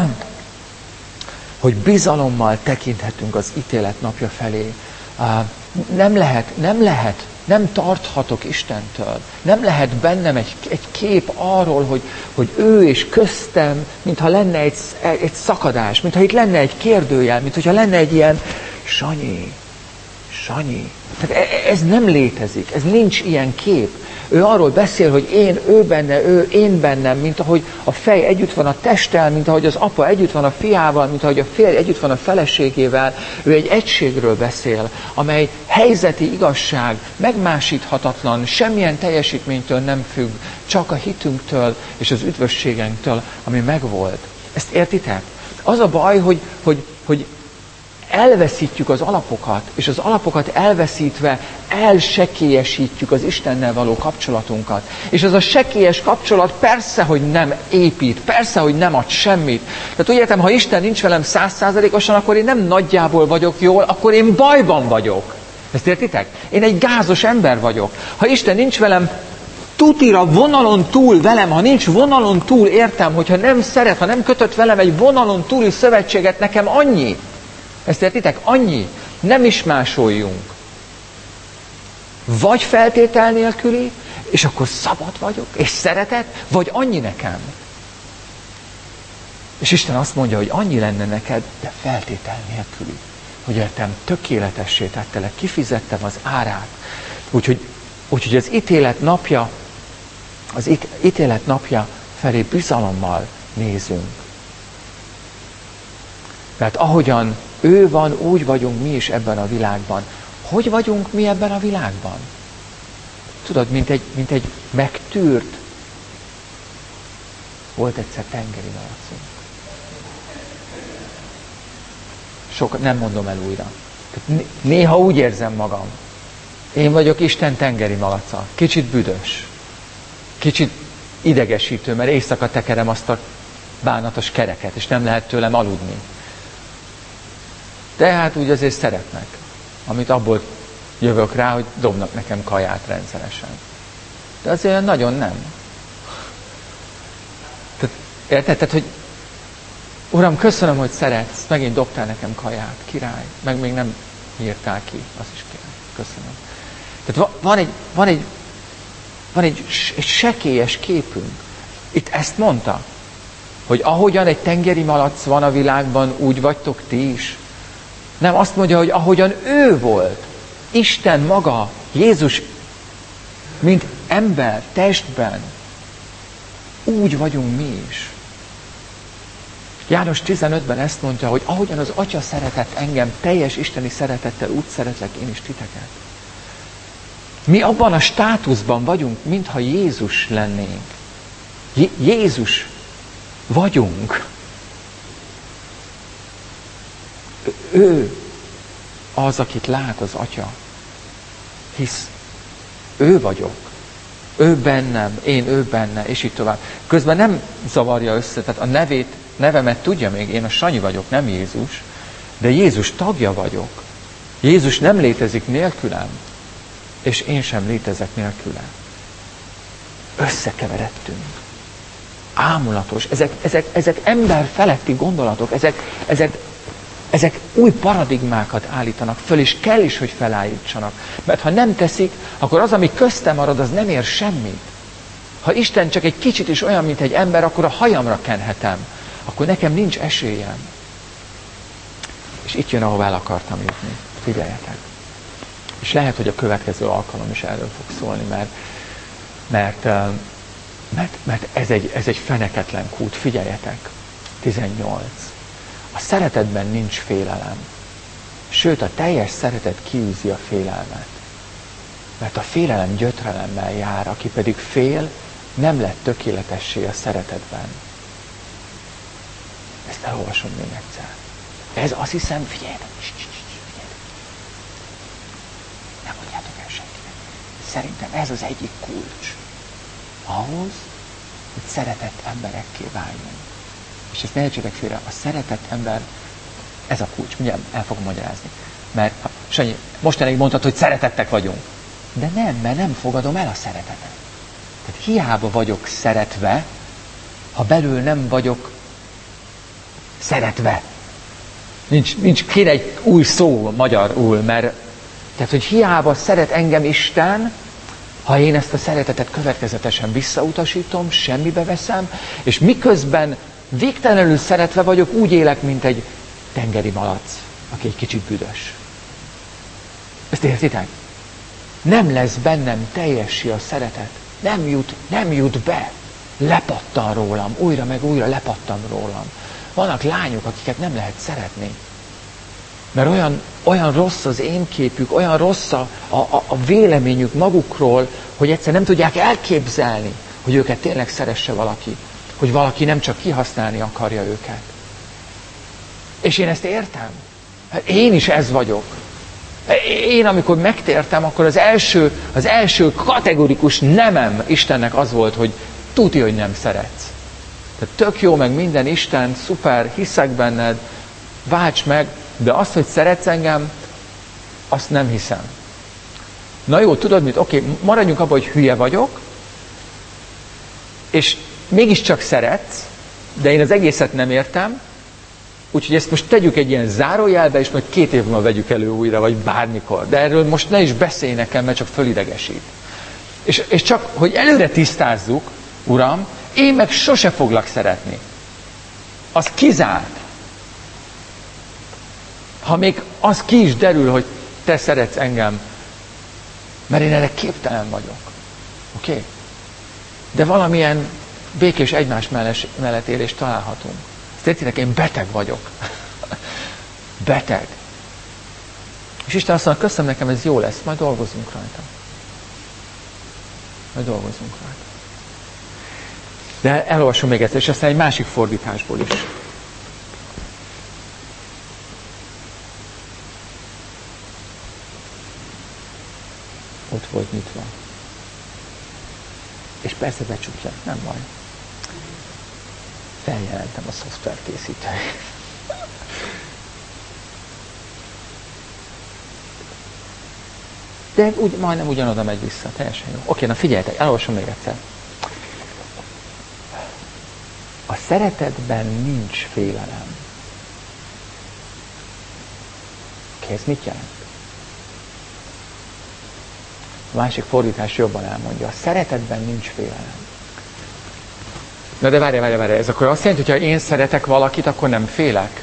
hogy bizalommal tekinthetünk az ítélet napja felé. Nem lehet, nem lehet, nem tarthatok Istentől. Nem lehet bennem egy, egy kép arról, hogy, hogy ő és köztem, mintha lenne egy, egy szakadás, mintha itt lenne egy kérdőjel, mintha lenne egy ilyen Sanyi, Sanyi. Tehát ez nem létezik, ez nincs ilyen kép. Ő arról beszél, hogy én, ő benne, ő, én bennem, mint ahogy a fej együtt van a testtel, mint ahogy az apa együtt van a fiával, mint ahogy a férj együtt van a feleségével. Ő egy egységről beszél, amely helyzeti igazság, megmásíthatatlan, semmilyen teljesítménytől nem függ, csak a hitünktől és az üdvösségenktől, ami megvolt. Ezt értitek? Az a baj, hogy, hogy, hogy elveszítjük az alapokat, és az alapokat elveszítve elsekélyesítjük az Istennel való kapcsolatunkat. És az a sekélyes kapcsolat persze, hogy nem épít, persze, hogy nem ad semmit. Tehát úgy értem, ha Isten nincs velem százszázalékosan, akkor én nem nagyjából vagyok jól, akkor én bajban vagyok. Ezt értitek? Én egy gázos ember vagyok. Ha Isten nincs velem tutira, vonalon túl velem, ha nincs vonalon túl, értem, hogyha nem szeret, ha nem kötött velem egy vonalon túli szövetséget, nekem annyi. Ezt értitek? Annyi. Nem is másoljunk. Vagy feltétel nélküli, és akkor szabad vagyok, és szeretet, vagy annyi nekem. És Isten azt mondja, hogy annyi lenne neked, de feltétel nélküli. Hogy értem, tökéletessé tettelek, kifizettem az árát. Úgyhogy, úgyhogy az ítélet napja, az ítélet napja felé bizalommal nézünk. Mert ahogyan ő van, úgy vagyunk mi is ebben a világban. Hogy vagyunk mi ebben a világban? Tudod, mint egy, mint egy megtűrt. Volt egyszer tengeri malacunk. Sok, nem mondom el újra. Néha úgy érzem magam. Én vagyok Isten tengeri malaca. Kicsit büdös. Kicsit idegesítő, mert éjszaka tekerem azt a bánatos kereket, és nem lehet tőlem aludni. De hát úgy azért szeretnek. Amit abból jövök rá, hogy dobnak nekem kaját rendszeresen. De azért nagyon nem. Tehát, érted? Tehát, hogy Uram, köszönöm, hogy szeretsz, megint dobtál nekem kaját, király, meg még nem nyírtál ki, azt is király. Köszönöm. Tehát van egy, van egy, van egy, egy sekélyes képünk. Itt ezt mondta, hogy ahogyan egy tengeri malac van a világban, úgy vagytok ti is. Nem, azt mondja, hogy ahogyan ő volt, Isten maga, Jézus, mint ember, testben, úgy vagyunk mi is. János tizenötben ezt mondja, hogy ahogyan az Atya szeretett engem, teljes isteni szeretettel, úgy szeretlek én is titeket. Mi abban a státuszban vagyunk, mintha Jézus lennénk. J- Jézus vagyunk. Ő az, akit lát az Atya. Hisz ő vagyok. Ő bennem, én ő benne, és így tovább. Közben nem zavarja össze, tehát a nevét, nevemet tudja még, én a Sanyi vagyok, nem Jézus, de Jézus tagja vagyok. Jézus nem létezik nélkülem, és én sem létezek nélküle. Összekeveredtünk. Ámulatos. Ezek, ezek, ezek ember feletti gondolatok, ezek, ezek, ezek új paradigmákat állítanak föl, és kell is, hogy felállítsanak. Mert ha nem teszik, akkor az, ami köztem marad, az nem ér semmit. Ha Isten csak egy kicsit is olyan, mint egy ember, akkor a hajamra kenhetem. Akkor nekem nincs esélyem. És itt jön, ahová el akartam jutni. Figyeljetek. És lehet, hogy a következő alkalom is erről fog szólni, mert, mert, mert, mert ez, egy, ez egy feneketlen kút. Figyeljetek. tizennyolc. A szeretetben nincs félelem. Sőt, a teljes szeretet kiűzi a félelmet. Mert a félelem gyötrelemmel jár, aki pedig fél, nem lett tökéletessé a szeretetben. Ezt elolvasom még egyszer. Ez azt hiszem, figyeljetek, figyeljetek. Nem mondjátok el senkinek. Szerintem ez az egyik kulcs ahhoz, hogy szeretett emberekké váljunk. És ezt ne értsétek félre, a szeretett ember, ez a kulcs, mindjárt el fogom magyarázni. Mert, Sanyi, mostanáig mondtad, hogy szeretettek vagyunk. De nem, mert nem fogadom el a szeretetet. Tehát hiába vagyok szeretve, ha belül nem vagyok szeretve. Nincs, nincs kéne egy új szó magyarul, mert tehát, hogy hiába szeret engem Isten, ha én ezt a szeretetet következetesen visszautasítom, semmibe veszem, és miközben végtelenül szeretve vagyok, úgy élek, mint egy tengeri malac, aki egy kicsit büdös. Ezt értitek? Nem lesz bennem teljessé a szeretet. Nem jut, nem jut be. Lepattan rólam, újra meg újra lepattan rólam. Vannak lányok, akiket nem lehet szeretni. Mert olyan, olyan rossz az én képük, olyan rossz a, a, a véleményük magukról, hogy egyszer nem tudják elképzelni, hogy őket tényleg szeresse valaki. Hogy valaki nem csak kihasználni akarja őket. És én ezt értem. Hát én is ez vagyok. Én, amikor megtértem, akkor az első, az első kategorikus nemem Istennek az volt, hogy tudja, hogy nem szeretsz. Tehát tök jó, meg minden Isten, szuper, hiszek benned, válts meg, de azt, hogy szeretsz engem, azt nem hiszem. Na jó, tudod mit? Oké, okay, maradjunk abban, hogy hülye vagyok, és mégiscsak szeretsz, de én az egészet nem értem, úgyhogy ezt most tegyük egy ilyen zárójelbe, és majd két év múlva vegyük elő újra, vagy bármikor. De erről most ne is beszélj nekem, mert csak fölidegesít. És, és csak, hogy előre tisztázzuk, Uram, én meg sose foglak szeretni. Az kizárt. Ha még az ki is derül, hogy te szeretsz engem, mert én erre képtelen vagyok. Oké? Okay? De valamilyen békés egymás mellett élést találhatunk. Ezt értitek, én beteg vagyok. Beteg. És Isten azt mondja, köszönöm nekem, ez jó lesz, majd dolgozunk rajta. Majd dolgozunk rajta. De elolvasom még egyszer, és aztán egy másik fordításból is. Ott volt nyitva. És persze becsukja, nem baj. Feljelentem a szoftverkészítőt. De úgy, majdnem ugyanoda megy vissza, teljesen jó. Oké, na figyeljetek, elolvasom még egyszer. A szeretetben nincs félelem. Oké, ez mit jelent? A másik fordítás jobban elmondja. A szeretetben nincs félelem. Na de várj, várj, várj, ez akkor azt jelenti, hogy ha én szeretek valakit, akkor nem félek?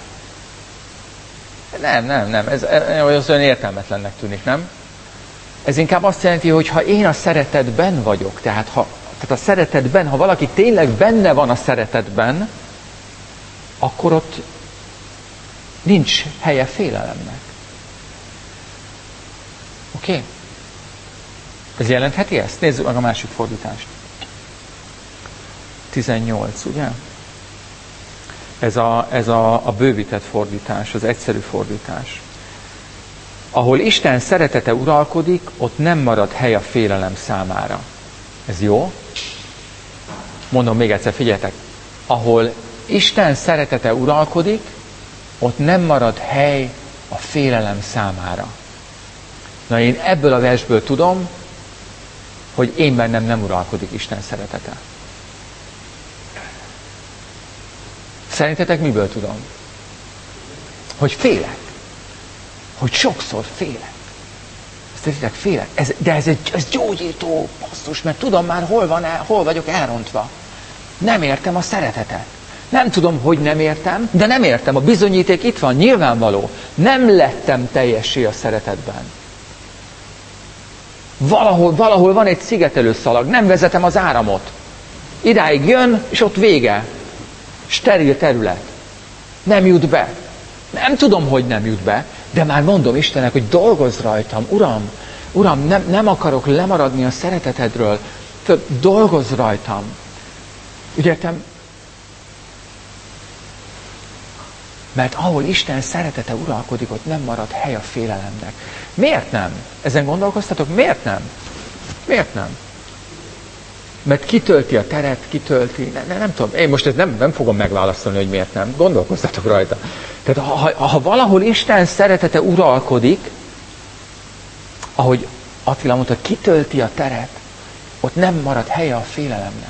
Nem, nem, nem, ez, ez olyan értelmetlennek tűnik, nem? Ez inkább azt jelenti, hogy ha én a szeretetben vagyok, tehát, ha, tehát a szeretetben, ha valaki tényleg benne van a szeretetben, akkor ott nincs helye félelemnek. Oké? Okay? Ez jelentheti ezt? Nézzük meg a másik fordítást. tizennyolc, ugye? Ez a, ez a, a bővített fordítás, az egyszerű fordítás. Ahol Isten szeretete uralkodik, ott nem marad hely a félelem számára. Ez jó? Mondom még egyszer, figyeljetek. Ahol Isten szeretete uralkodik, ott nem marad hely a félelem számára. Na én ebből a versből tudom, hogy én bennem nem uralkodik Isten szeretete. Szerintetek miből tudom? Hogy félek. Hogy sokszor félek. Ezt értitek, félek. Ez, de ez egy ez gyógyító passzus, mert tudom már, hol, van el, hol vagyok elrontva. Nem értem a szeretetet. Nem tudom, hogy nem értem, de nem értem. A bizonyíték itt van, nyilvánvaló. Nem lettem teljessé a szeretetben. Valahol, valahol van egy szigetelő szalag, nem vezetem az áramot. Idáig jön, és ott vége. Steril terület. Nem jut be. Nem tudom, hogy nem jut be, de már mondom Istennek, hogy dolgozz rajtam, Uram, Uram, nem, nem akarok lemaradni a szeretetedről, dolgozz rajtam. Úgy értem? Mert ahol Isten szeretete uralkodik, ott nem marad hely a félelemnek. Miért nem? Ezen gondolkoztatok? Miért nem? Miért nem? Mert kitölti a teret, kitölti, ne, ne, nem tudom, én most ezt nem, nem fogom megválaszolni, hogy miért nem, gondolkoztatok rajta. Tehát ha, ha, ha valahol Isten szeretete uralkodik, ahogy Attila mondta, kitölti a teret, ott nem marad helye a félelemnek.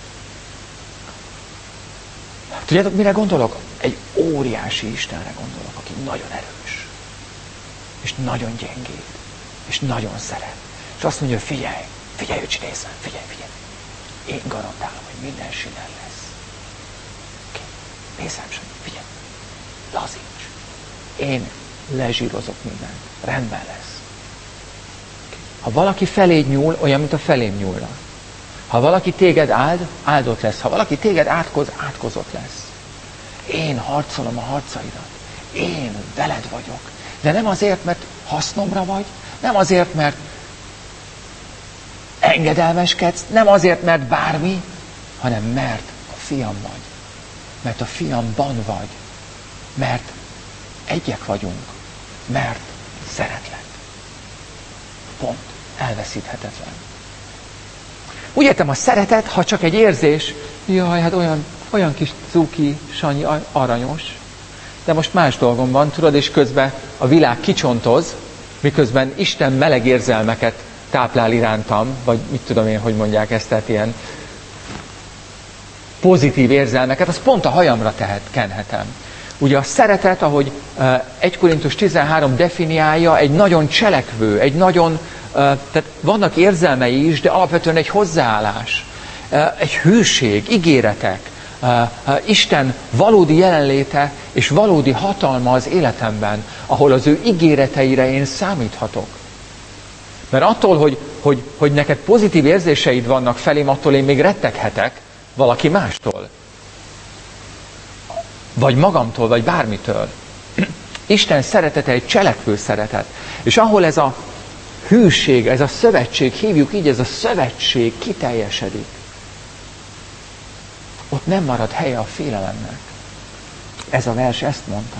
Tudjátok, mire gondolok? Egy óriási Istenre gondolok, aki nagyon erős, és nagyon gyengéd, és nagyon szeret. És azt mondja, figyelj, figyelj, öcsi, nézzen, figyelj, figyelj. Én garantálom, hogy minden siner lesz. Oké, okay. Nézzem sem, figyelj. Lazíts. Én lezsírozok mindent. Rendben lesz. Okay. Ha valaki feléd nyúl, olyan, mint a felém nyúlna. Ha valaki téged áld, áldott lesz. Ha valaki téged átkoz, átkozott lesz. Én harcolom a harcaidat. Én veled vagyok. De nem azért, mert hasznomra vagy, nem azért, mert engedelmeskedsz, nem azért, mert bármi, hanem mert a fiam vagy. Mert a fiamban vagy. Mert egyek vagyunk. Mert szeretlek. Pont. Elveszíthetetlen. Úgy értem, a szeretet, ha csak egy érzés, jaj, hát olyan, olyan kis cuki, Sanyi, aranyos, de most más dolgom van, tudod, és közben a világ kicsontoz, miközben Isten meleg érzelmeket táplál irántam, vagy mit tudom én, hogy mondják ezt, tehát ilyen pozitív érzelmeket, az pont a hajamra tehet, kenhetem. Ugye a szeretet, ahogy egy Korintus tizenhárom definiálja, egy nagyon cselekvő, egy nagyon, tehát vannak érzelmei is, de alapvetően egy hozzáállás, egy hűség, ígéretek, Isten valódi jelenléte és valódi hatalma az életemben, ahol az ő ígéreteire én számíthatok. Mert attól, hogy, hogy, hogy neked pozitív érzéseid vannak felém, attól én még retteghetek valaki mástól. Vagy magamtól, vagy bármitől. Isten szeretete egy cselekvő szeretet. És ahol ez a hűség, ez a szövetség, hívjuk így, ez a szövetség kiteljesedik, ott nem marad helye a félelemnek. Ez a vers ezt mondta.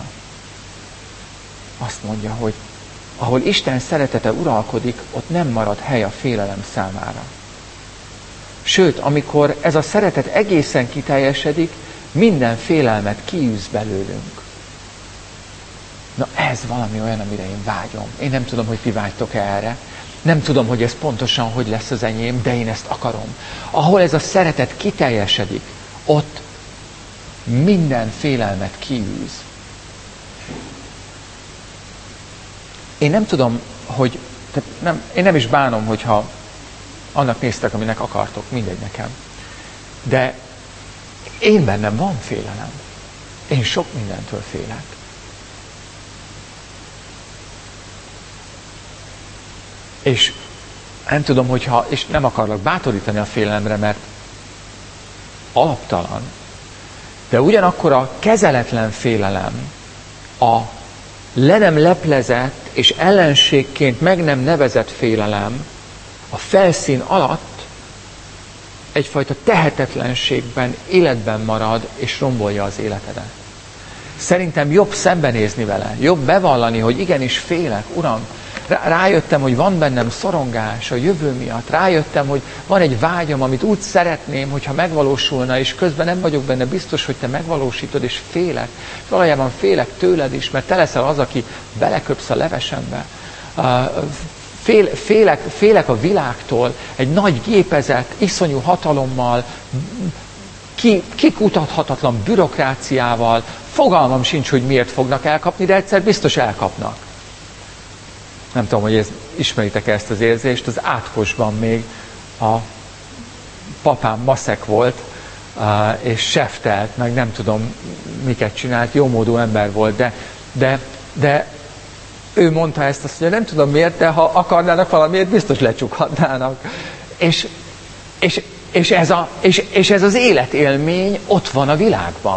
Azt mondja, hogy ahol Isten szeretete uralkodik, ott nem marad hely a félelem számára. Sőt, amikor ez a szeretet egészen kiteljesedik, minden félelmet kiűz belőlünk. Na ez valami olyan, amire én vágyom. Én nem tudom, hogy ti vágytok erre. Nem tudom, hogy ez pontosan hogy lesz az enyém, de én ezt akarom. Ahol ez a szeretet kiteljesedik, ott minden félelmet kiűz. Én nem tudom, hogy... Tehát nem, én nem is bánom, hogyha annak néztek, aminek akartok, mindegy nekem. De én bennem van félelem. Én sok mindentől félek. És nem tudom, hogyha, és nem akarlak bátorítani a félelemre, mert alaptalan, de ugyanakkor a kezeletlen félelem, a le nem leplezett és ellenségként meg nem nevezett félelem a felszín alatt egyfajta tehetetlenségben, életben marad és rombolja az életedet. Szerintem jobb szembenézni vele, jobb bevallani, hogy igenis félek, Uram, rájöttem, hogy van bennem szorongás a jövő miatt, rájöttem, hogy van egy vágyam, amit úgy szeretném, hogyha megvalósulna, és közben nem vagyok benne biztos, hogy te megvalósítod, és félek. Valójában félek tőled is, mert te leszel az, aki beleköpsz a levesembe. Fél, félek, félek a világtól, egy nagy gépezet, iszonyú hatalommal, ki, kikutathatatlan bürokráciával, fogalmam sincs, hogy miért fognak elkapni, de egyszer biztos elkapnak. Nem tudom, hogy ez, ismeritek ezt az érzést, az Átkosban még a papám maszek volt, és seftelt, meg nem tudom, miket csinált, jómódú ember volt, de, de, de ő mondta ezt, azt mondja, nem tudom miért, de ha akarnának valamiért, biztos lecsukhatnának. És, és, és, ez a, és, és ez az életélmény ott van a világban.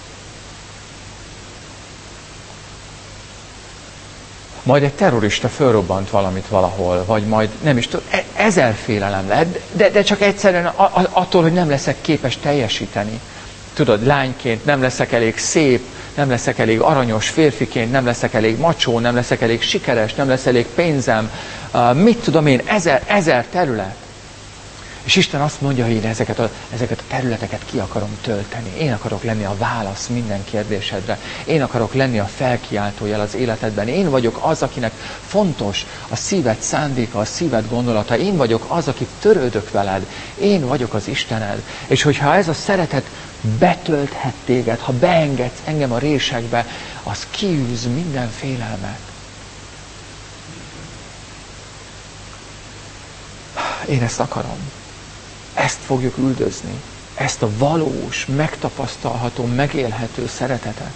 Majd egy terrorista fölrobbant valamit valahol, vagy majd nem is tudom, ezer félelem lehet, de, de csak egyszerűen attól, hogy nem leszek képes teljesíteni. Tudod, lányként nem leszek elég szép, nem leszek elég aranyos, férfiként nem leszek elég macsó, nem leszek elég sikeres, nem lesz elég pénzem, uh, mit tudom én, ezer, ezer terület. És Isten azt mondja, hogy én ezeket a, ezeket a területeket ki akarom tölteni. Én akarok lenni a válasz minden kérdésedre. Én akarok lenni a felkiáltójel az életedben. Én vagyok az, akinek fontos a szíved szándéka, a szíved gondolata. Én vagyok az, aki törődök veled. Én vagyok az Istened. És hogyha ez a szeretet betölthet téged, ha beengedsz engem a résekbe, az kiűz minden félelmet. Én ezt akarom. Ezt fogjuk üldözni. Ezt a valós, megtapasztalható, megélhető szeretetet.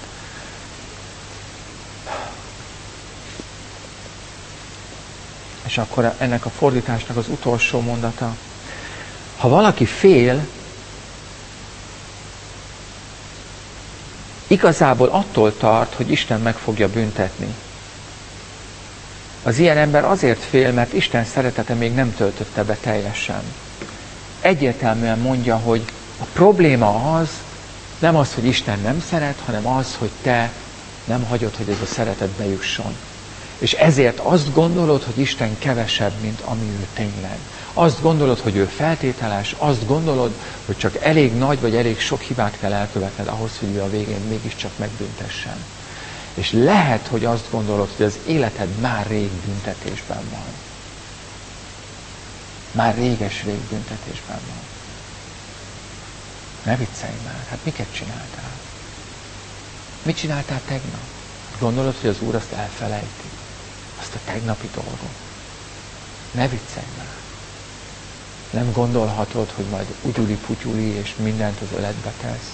És akkor ennek a fordításnak az utolsó mondata. Ha valaki fél, igazából attól tart, hogy Isten meg fogja büntetni. Az ilyen ember azért fél, mert Isten szeretete még nem töltötte be teljesen. Egyértelműen mondja, hogy a probléma az, nem az, hogy Isten nem szeret, hanem az, hogy te nem hagyod, hogy ez a szeretet bejusson. És ezért azt gondolod, hogy Isten kevesebb, mint ami ő tényleg. Azt gondolod, hogy ő feltételes, azt gondolod, hogy csak elég nagy vagy elég sok hibát kell elkövetned ahhoz, hogy ő a végén mégiscsak megbüntessen. És lehet, hogy azt gondolod, hogy az életed már rég büntetésben van. Már réges-rég büntetésben van. Ne viccelj már, hát miket csináltál? Mit csináltál tegnap? Gondolod, hogy az Úr azt elfelejti? Azt a tegnapi dolgot? Ne viccelj már. Nem gondolhatod, hogy majd ugyuli-putyuli és mindent az öletbe tesz?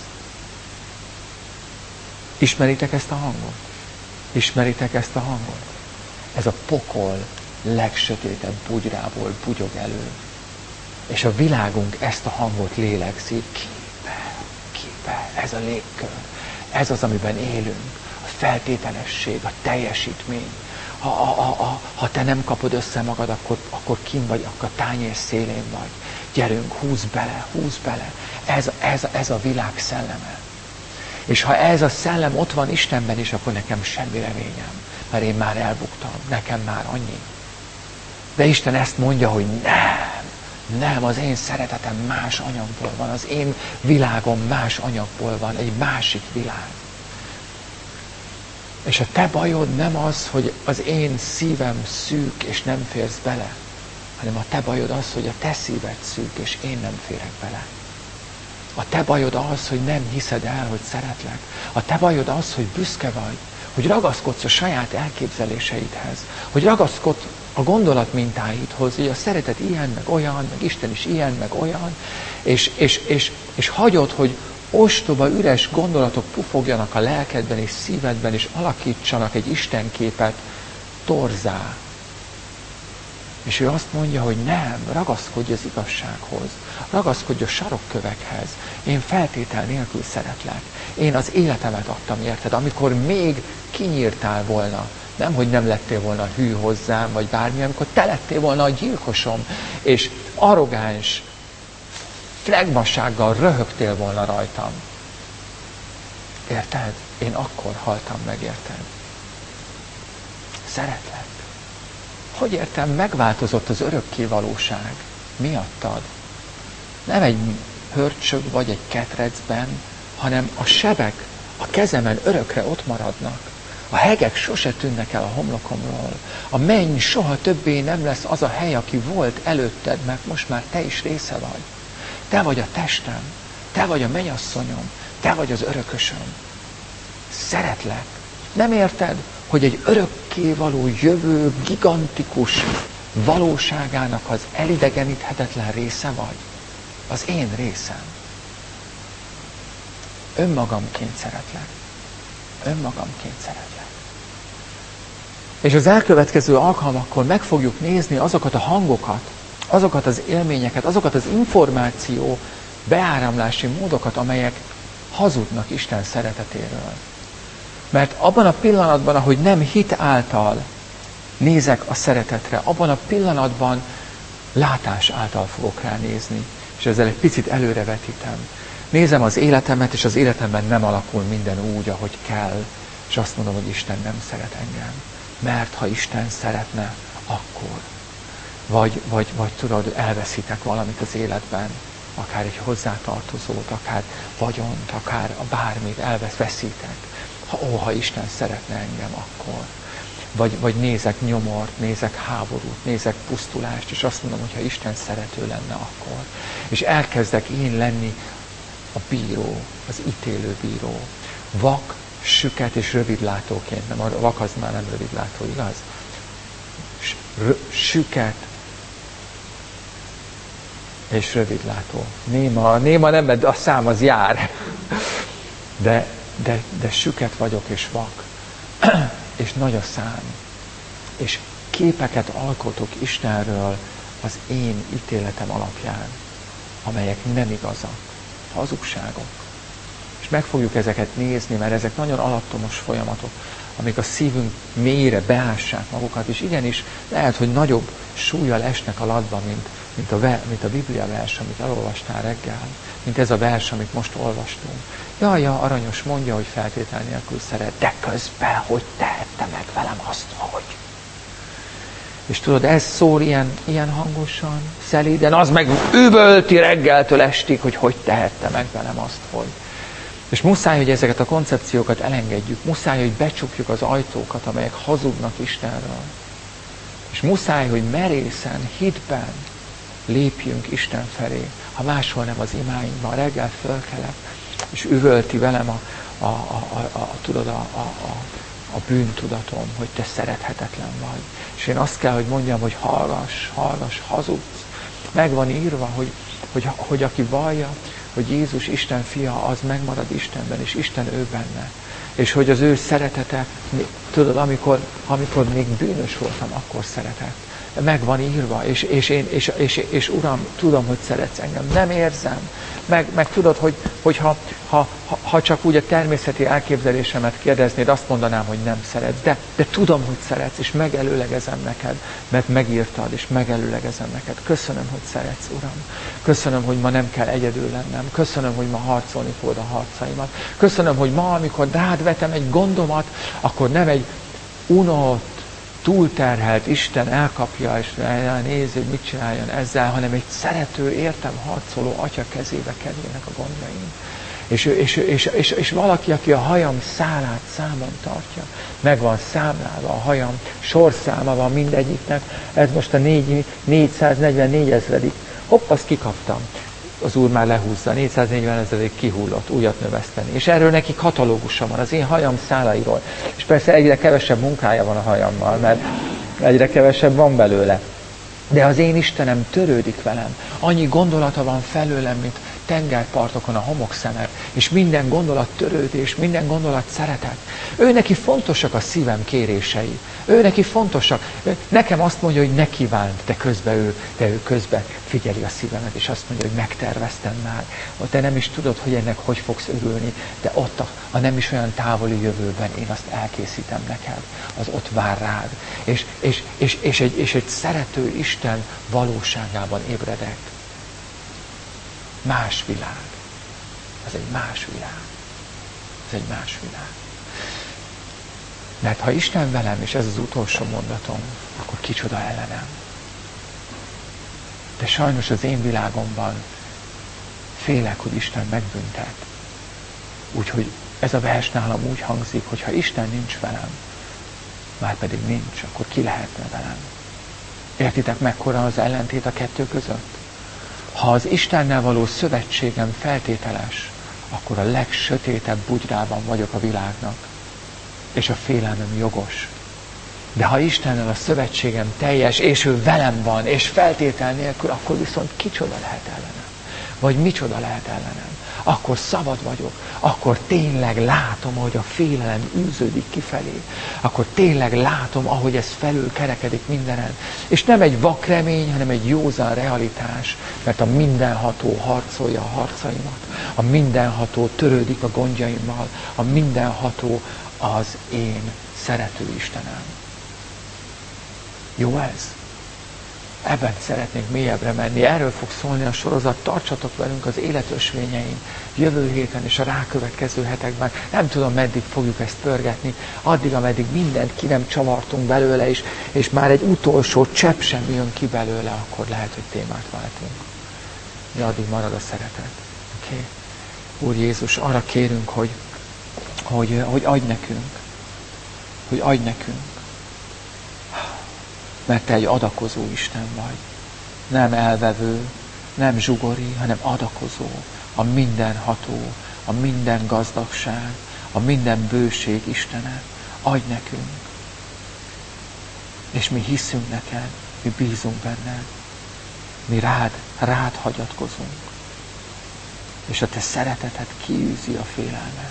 Ismeritek ezt a hangot? Ismeritek ezt a hangot? Ez a pokol legsötétebb bugyrából bugyog elő. És a világunk ezt a hangot lélegzi. Kibe, kibe, ez a légkör. Ez az, amiben élünk. A feltételesség, a teljesítmény. Ha, ha, ha, ha te nem kapod össze magad, akkor, akkor kim vagy, akkor a tányér szélén vagy. Gyerünk, húzz bele, húzz bele. Ez, ez, ez a világ szelleme. És ha ez a szellem ott van Istenben is, akkor nekem semmi reményem. Mert én már elbuktam, nekem már annyi. De Isten ezt mondja, hogy nem, nem, az én szeretetem más anyagból van, az én világom más anyagból van, egy másik világ. És a te bajod nem az, hogy az én szívem szűk, és nem férsz bele, hanem a te bajod az, hogy a te szíved szűk, és én nem férek bele. A te bajod az, hogy nem hiszed el, hogy szeretlek. A te bajod az, hogy büszke vagy, hogy ragaszkodsz a saját elképzeléseidhez, hogy ragaszkodsz a gondolatmintáidhoz, hogy a szeretet ilyen, meg olyan, meg Isten is ilyen, meg olyan, és, és, és, és hagyod, hogy ostoba, üres gondolatok pufogjanak a lelkedben és szívedben, és alakítsanak egy istenképet torzá. És ő azt mondja, hogy nem, ragaszkodj az igazsághoz, ragaszkodj a sarokkövekhez. Én feltétel nélkül szeretlek. Én az életemet adtam, érted? Amikor még kinyírtál volna, nem, hogy nem lettél volna hű hozzám, vagy bármi, amikor te lettél volna a gyilkosom, és arrogáns flegmasággal röhögtél volna rajtam. Érted? Én akkor haltam meg, érted? Szeretlek. Hogy értem, megváltozott az örökké valóság miattad. Nem egy hörcsög vagy egy ketrecben, hanem a sebek a kezemen örökre ott maradnak. A hegek sose tűnnek el a homlokomról. A menny soha többé nem lesz az a hely, aki volt előtted, mert most már te is része vagy. Te vagy a testem, te vagy a mennyasszonyom, te vagy az örökösöm. Szeretlek. Nem érted, hogy egy örökkévaló jövő gigantikus valóságának az elidegeníthetetlen része vagy? Az én részem. Önmagamként szeretlek. Önmagamként szeretlek. És az elkövetkező alkalmakkor meg fogjuk nézni azokat a hangokat, azokat az élményeket, azokat az információ beáramlási módokat, amelyek hazudnak Isten szeretetéről. Mert abban a pillanatban, ahogy nem hit által nézek a szeretetre, abban a pillanatban látás által fogok ránézni. És ezzel egy picit előrevetítem. Nézem az életemet, és az életemben nem alakul minden úgy, ahogy kell. És azt mondom, hogy Isten nem szeret engem. Mert ha Isten szeretne, akkor. Vagy, vagy, vagy tudod, elveszítek valamit az életben. Akár egy hozzátartozót, akár vagyont, akár a bármit elveszítek. Ha, ó, ha Isten szeretne engem, akkor. Vagy, vagy nézek nyomort, nézek háborút, nézek pusztulást, és azt mondom, hogy ha Isten szerető lenne, akkor. És elkezdek én lenni a bíró, az ítélő bíró. Vak, süket és rövidlátóként. Nem, a vak az már nem rövidlátó, igaz? Süket és rövidlátó. Néma, néma nem, mert a szám az jár. De, de, de süket vagyok és vak. És nagy a szám. És képeket alkotok Istenről az én ítéletem alapján, amelyek nem igazak, hazugságok. És meg fogjuk ezeket nézni, mert ezek nagyon alattomos folyamatok, amik a szívünk mélyére beássák magukat, és igenis lehet, hogy nagyobb súllyal esnek a latba, mint, mint, a, mint a Biblia vers, amit elolvastál reggel, mint ez a vers, amit most olvastunk. Jaj, ja, aranyos, mondja, hogy feltétel nélkül szeret, de közben, hogy tehette meg velem azt, hogy És tudod, ez szól ilyen, ilyen hangosan, szelíden, az meg üvölti reggeltől estig, hogy hogy tehette meg velem azt, hogy. És muszáj, hogy ezeket a koncepciókat elengedjük, muszáj, hogy becsukjuk az ajtókat, amelyek hazudnak Istenről. És muszáj, hogy merészen, hitben lépjünk Isten felé, ha máshol nem az imáinkban. Reggel fölkelek, és üvölti velem a, a, a, a, a, tudod, a, a, a, a bűntudatom, hogy te szerethetetlen vagy. És én azt kell, hogy mondjam, hogy hallgass, hallgass, hazudsz. Meg van írva, hogy, hogy, hogy aki vallja, hogy Jézus Isten fia, az megmarad Istenben, és Isten ő benne. És hogy az ő szeretete, tudod, amikor, amikor még bűnös voltam, akkor szeretett. Meg van írva, és, és én, és, és, és Uram, tudom, hogy szeretsz engem. Nem érzem. Meg, meg tudod, hogy, hogy ha, ha, ha csak úgy a természeti elképzelésemet kérdeznéd, azt mondanám, hogy nem szeretsz. De, de tudom, hogy szeretsz, és megelőlegezem neked, mert megírtad, és megelőlegezem neked. Köszönöm, hogy szeretsz, Uram. Köszönöm, hogy ma nem kell egyedül lennem. Köszönöm, hogy ma harcolni fogod a harcaimat. Köszönöm, hogy ma, amikor rád vetem egy gondomat, akkor nem egy unott, túlterhelt Isten elkapja, és nézd, hogy mit csináljon ezzel, hanem egy szerető, értem harcoló atya kezébe kerülnek a gondjaim. És, és, és, és, és valaki, aki a hajam szálát számon tartja, meg van számlálva a hajam, sorszáma van mindegyiknek, ez most a négyszáznegyvennégy ezredik. Hopp, azt kikaptam. Az Úr már lehúzza, négyszáznegyven ezredik kihullott, újat növeszteni. És erről neki katalógusa van, az én hajam szálairól. És persze egyre kevesebb munkája van a hajammal, mert egyre kevesebb van belőle. De az én Istenem törődik velem. Annyi gondolata van felőlem, mint tengerpartokon a homokszemek, és minden gondolat törődés, minden gondolat szeretet. Ő neki fontosak a szívem kérései. Ő neki fontosak. Nekem azt mondja, hogy ne kívánt, de közben ő, de ő közben figyeli a szívemet, és azt mondja, hogy megterveztem már. Te nem is tudod, hogy ennek hogy fogsz örülni, de ott a, a nem is olyan távoli jövőben én azt elkészítem neked. Az ott vár rád. És, és, és, és, egy, és egy szerető Isten valóságában ébredek. Más világ. Ez egy más világ. Ez egy más világ. Mert ha Isten velem, és ez az utolsó mondatom, akkor kicsoda ellenem. De sajnos az én világomban félek, hogy Isten megbüntet. Úgyhogy ez a vers nálam úgy hangzik, hogy ha Isten nincs velem, már pedig nincs, akkor ki lehetne velem. Értitek, mekkora az ellentét a kettő között? Ha az Istennel való szövetségem feltételes, akkor a legsötétebb bugyrában vagyok a világnak, és a félelmem jogos. De ha Istennel a szövetségem teljes, és ő velem van, és feltétel nélkül, akkor viszont kicsoda lehet ellenem? Vagy micsoda lehet ellenem? Akkor szabad vagyok, akkor tényleg látom, ahogy a félelem űződik kifelé, akkor tényleg látom, ahogy ez felül kerekedik mindenen. És nem egy vakremény, hanem egy józan realitás, mert a mindenható harcolja a harcaimat, a mindenható törődik a gondjaimmal, a mindenható az én szerető Istenem. Jó ez? Ebben szeretnék mélyebbre menni. Erről fog szólni a sorozat. Tartsatok velünk az életösvényein jövő héten és a rákövetkező hetekben. Nem tudom, meddig fogjuk ezt pörgetni. Addig, ameddig mindent ki nem csavartunk belőle, és, és már egy utolsó csepp sem jön ki belőle, akkor lehet, hogy témát váltunk. De addig marad a szeretet. Okay? Úr Jézus, arra kérünk, hogy, hogy, hogy adj nekünk. Hogy adj nekünk. Mert te egy adakozó Isten vagy. Nem elvevő, nem zsugori, hanem adakozó. A mindenható, a minden gazdagság, a minden bőség Istene. Adj nekünk. És mi hiszünk neked, mi bízunk benned. Mi rád, rád hagyatkozunk. És a te szereteted kiűzi a félelmet.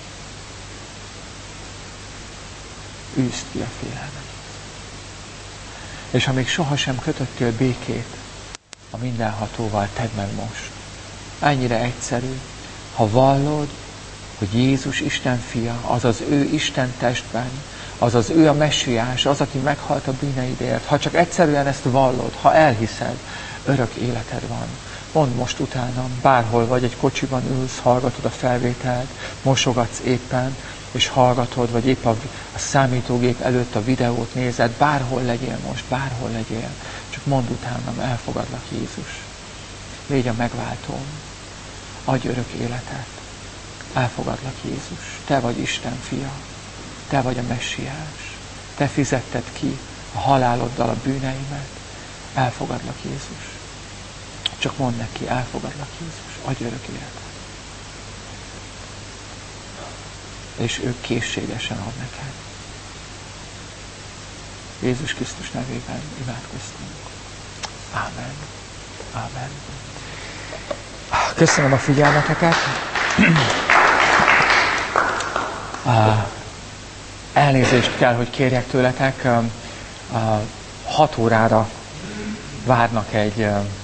Űzd ki a félelmet. És ha még sohasem kötöttél békét a mindenhatóval, tedd meg most. Ennyire egyszerű, ha vallod, hogy Jézus Isten fia, az az ő Isten testben, az az ő a messiás, az, aki meghalt a bűneidért. Ha csak egyszerűen ezt vallod, ha elhiszed, örök életed van. Mondd most utánam, bárhol vagy, egy kocsiban ülsz, hallgatod a felvételt, mosogatsz éppen, és hallgatod, vagy épp a, a számítógép előtt a videót nézed, bárhol legyél most, bárhol legyél, csak mondd utánam, elfogadlak Jézus. Légy a megváltóm, adj örök életet, elfogadlak Jézus. Te vagy Isten fia, te vagy a messiás, te fizetted ki a haláloddal a bűneimet, elfogadlak Jézus. Csak mondd neki, elfogadlak Jézus, adj örök életet. És ő készségesen ad neked. Jézus Krisztus nevében imádkoztunk. Ámen. Ámen. Köszönöm a figyelmeteket. Elnézést kell, hogy kérjek tőletek. Hat órára várnak egy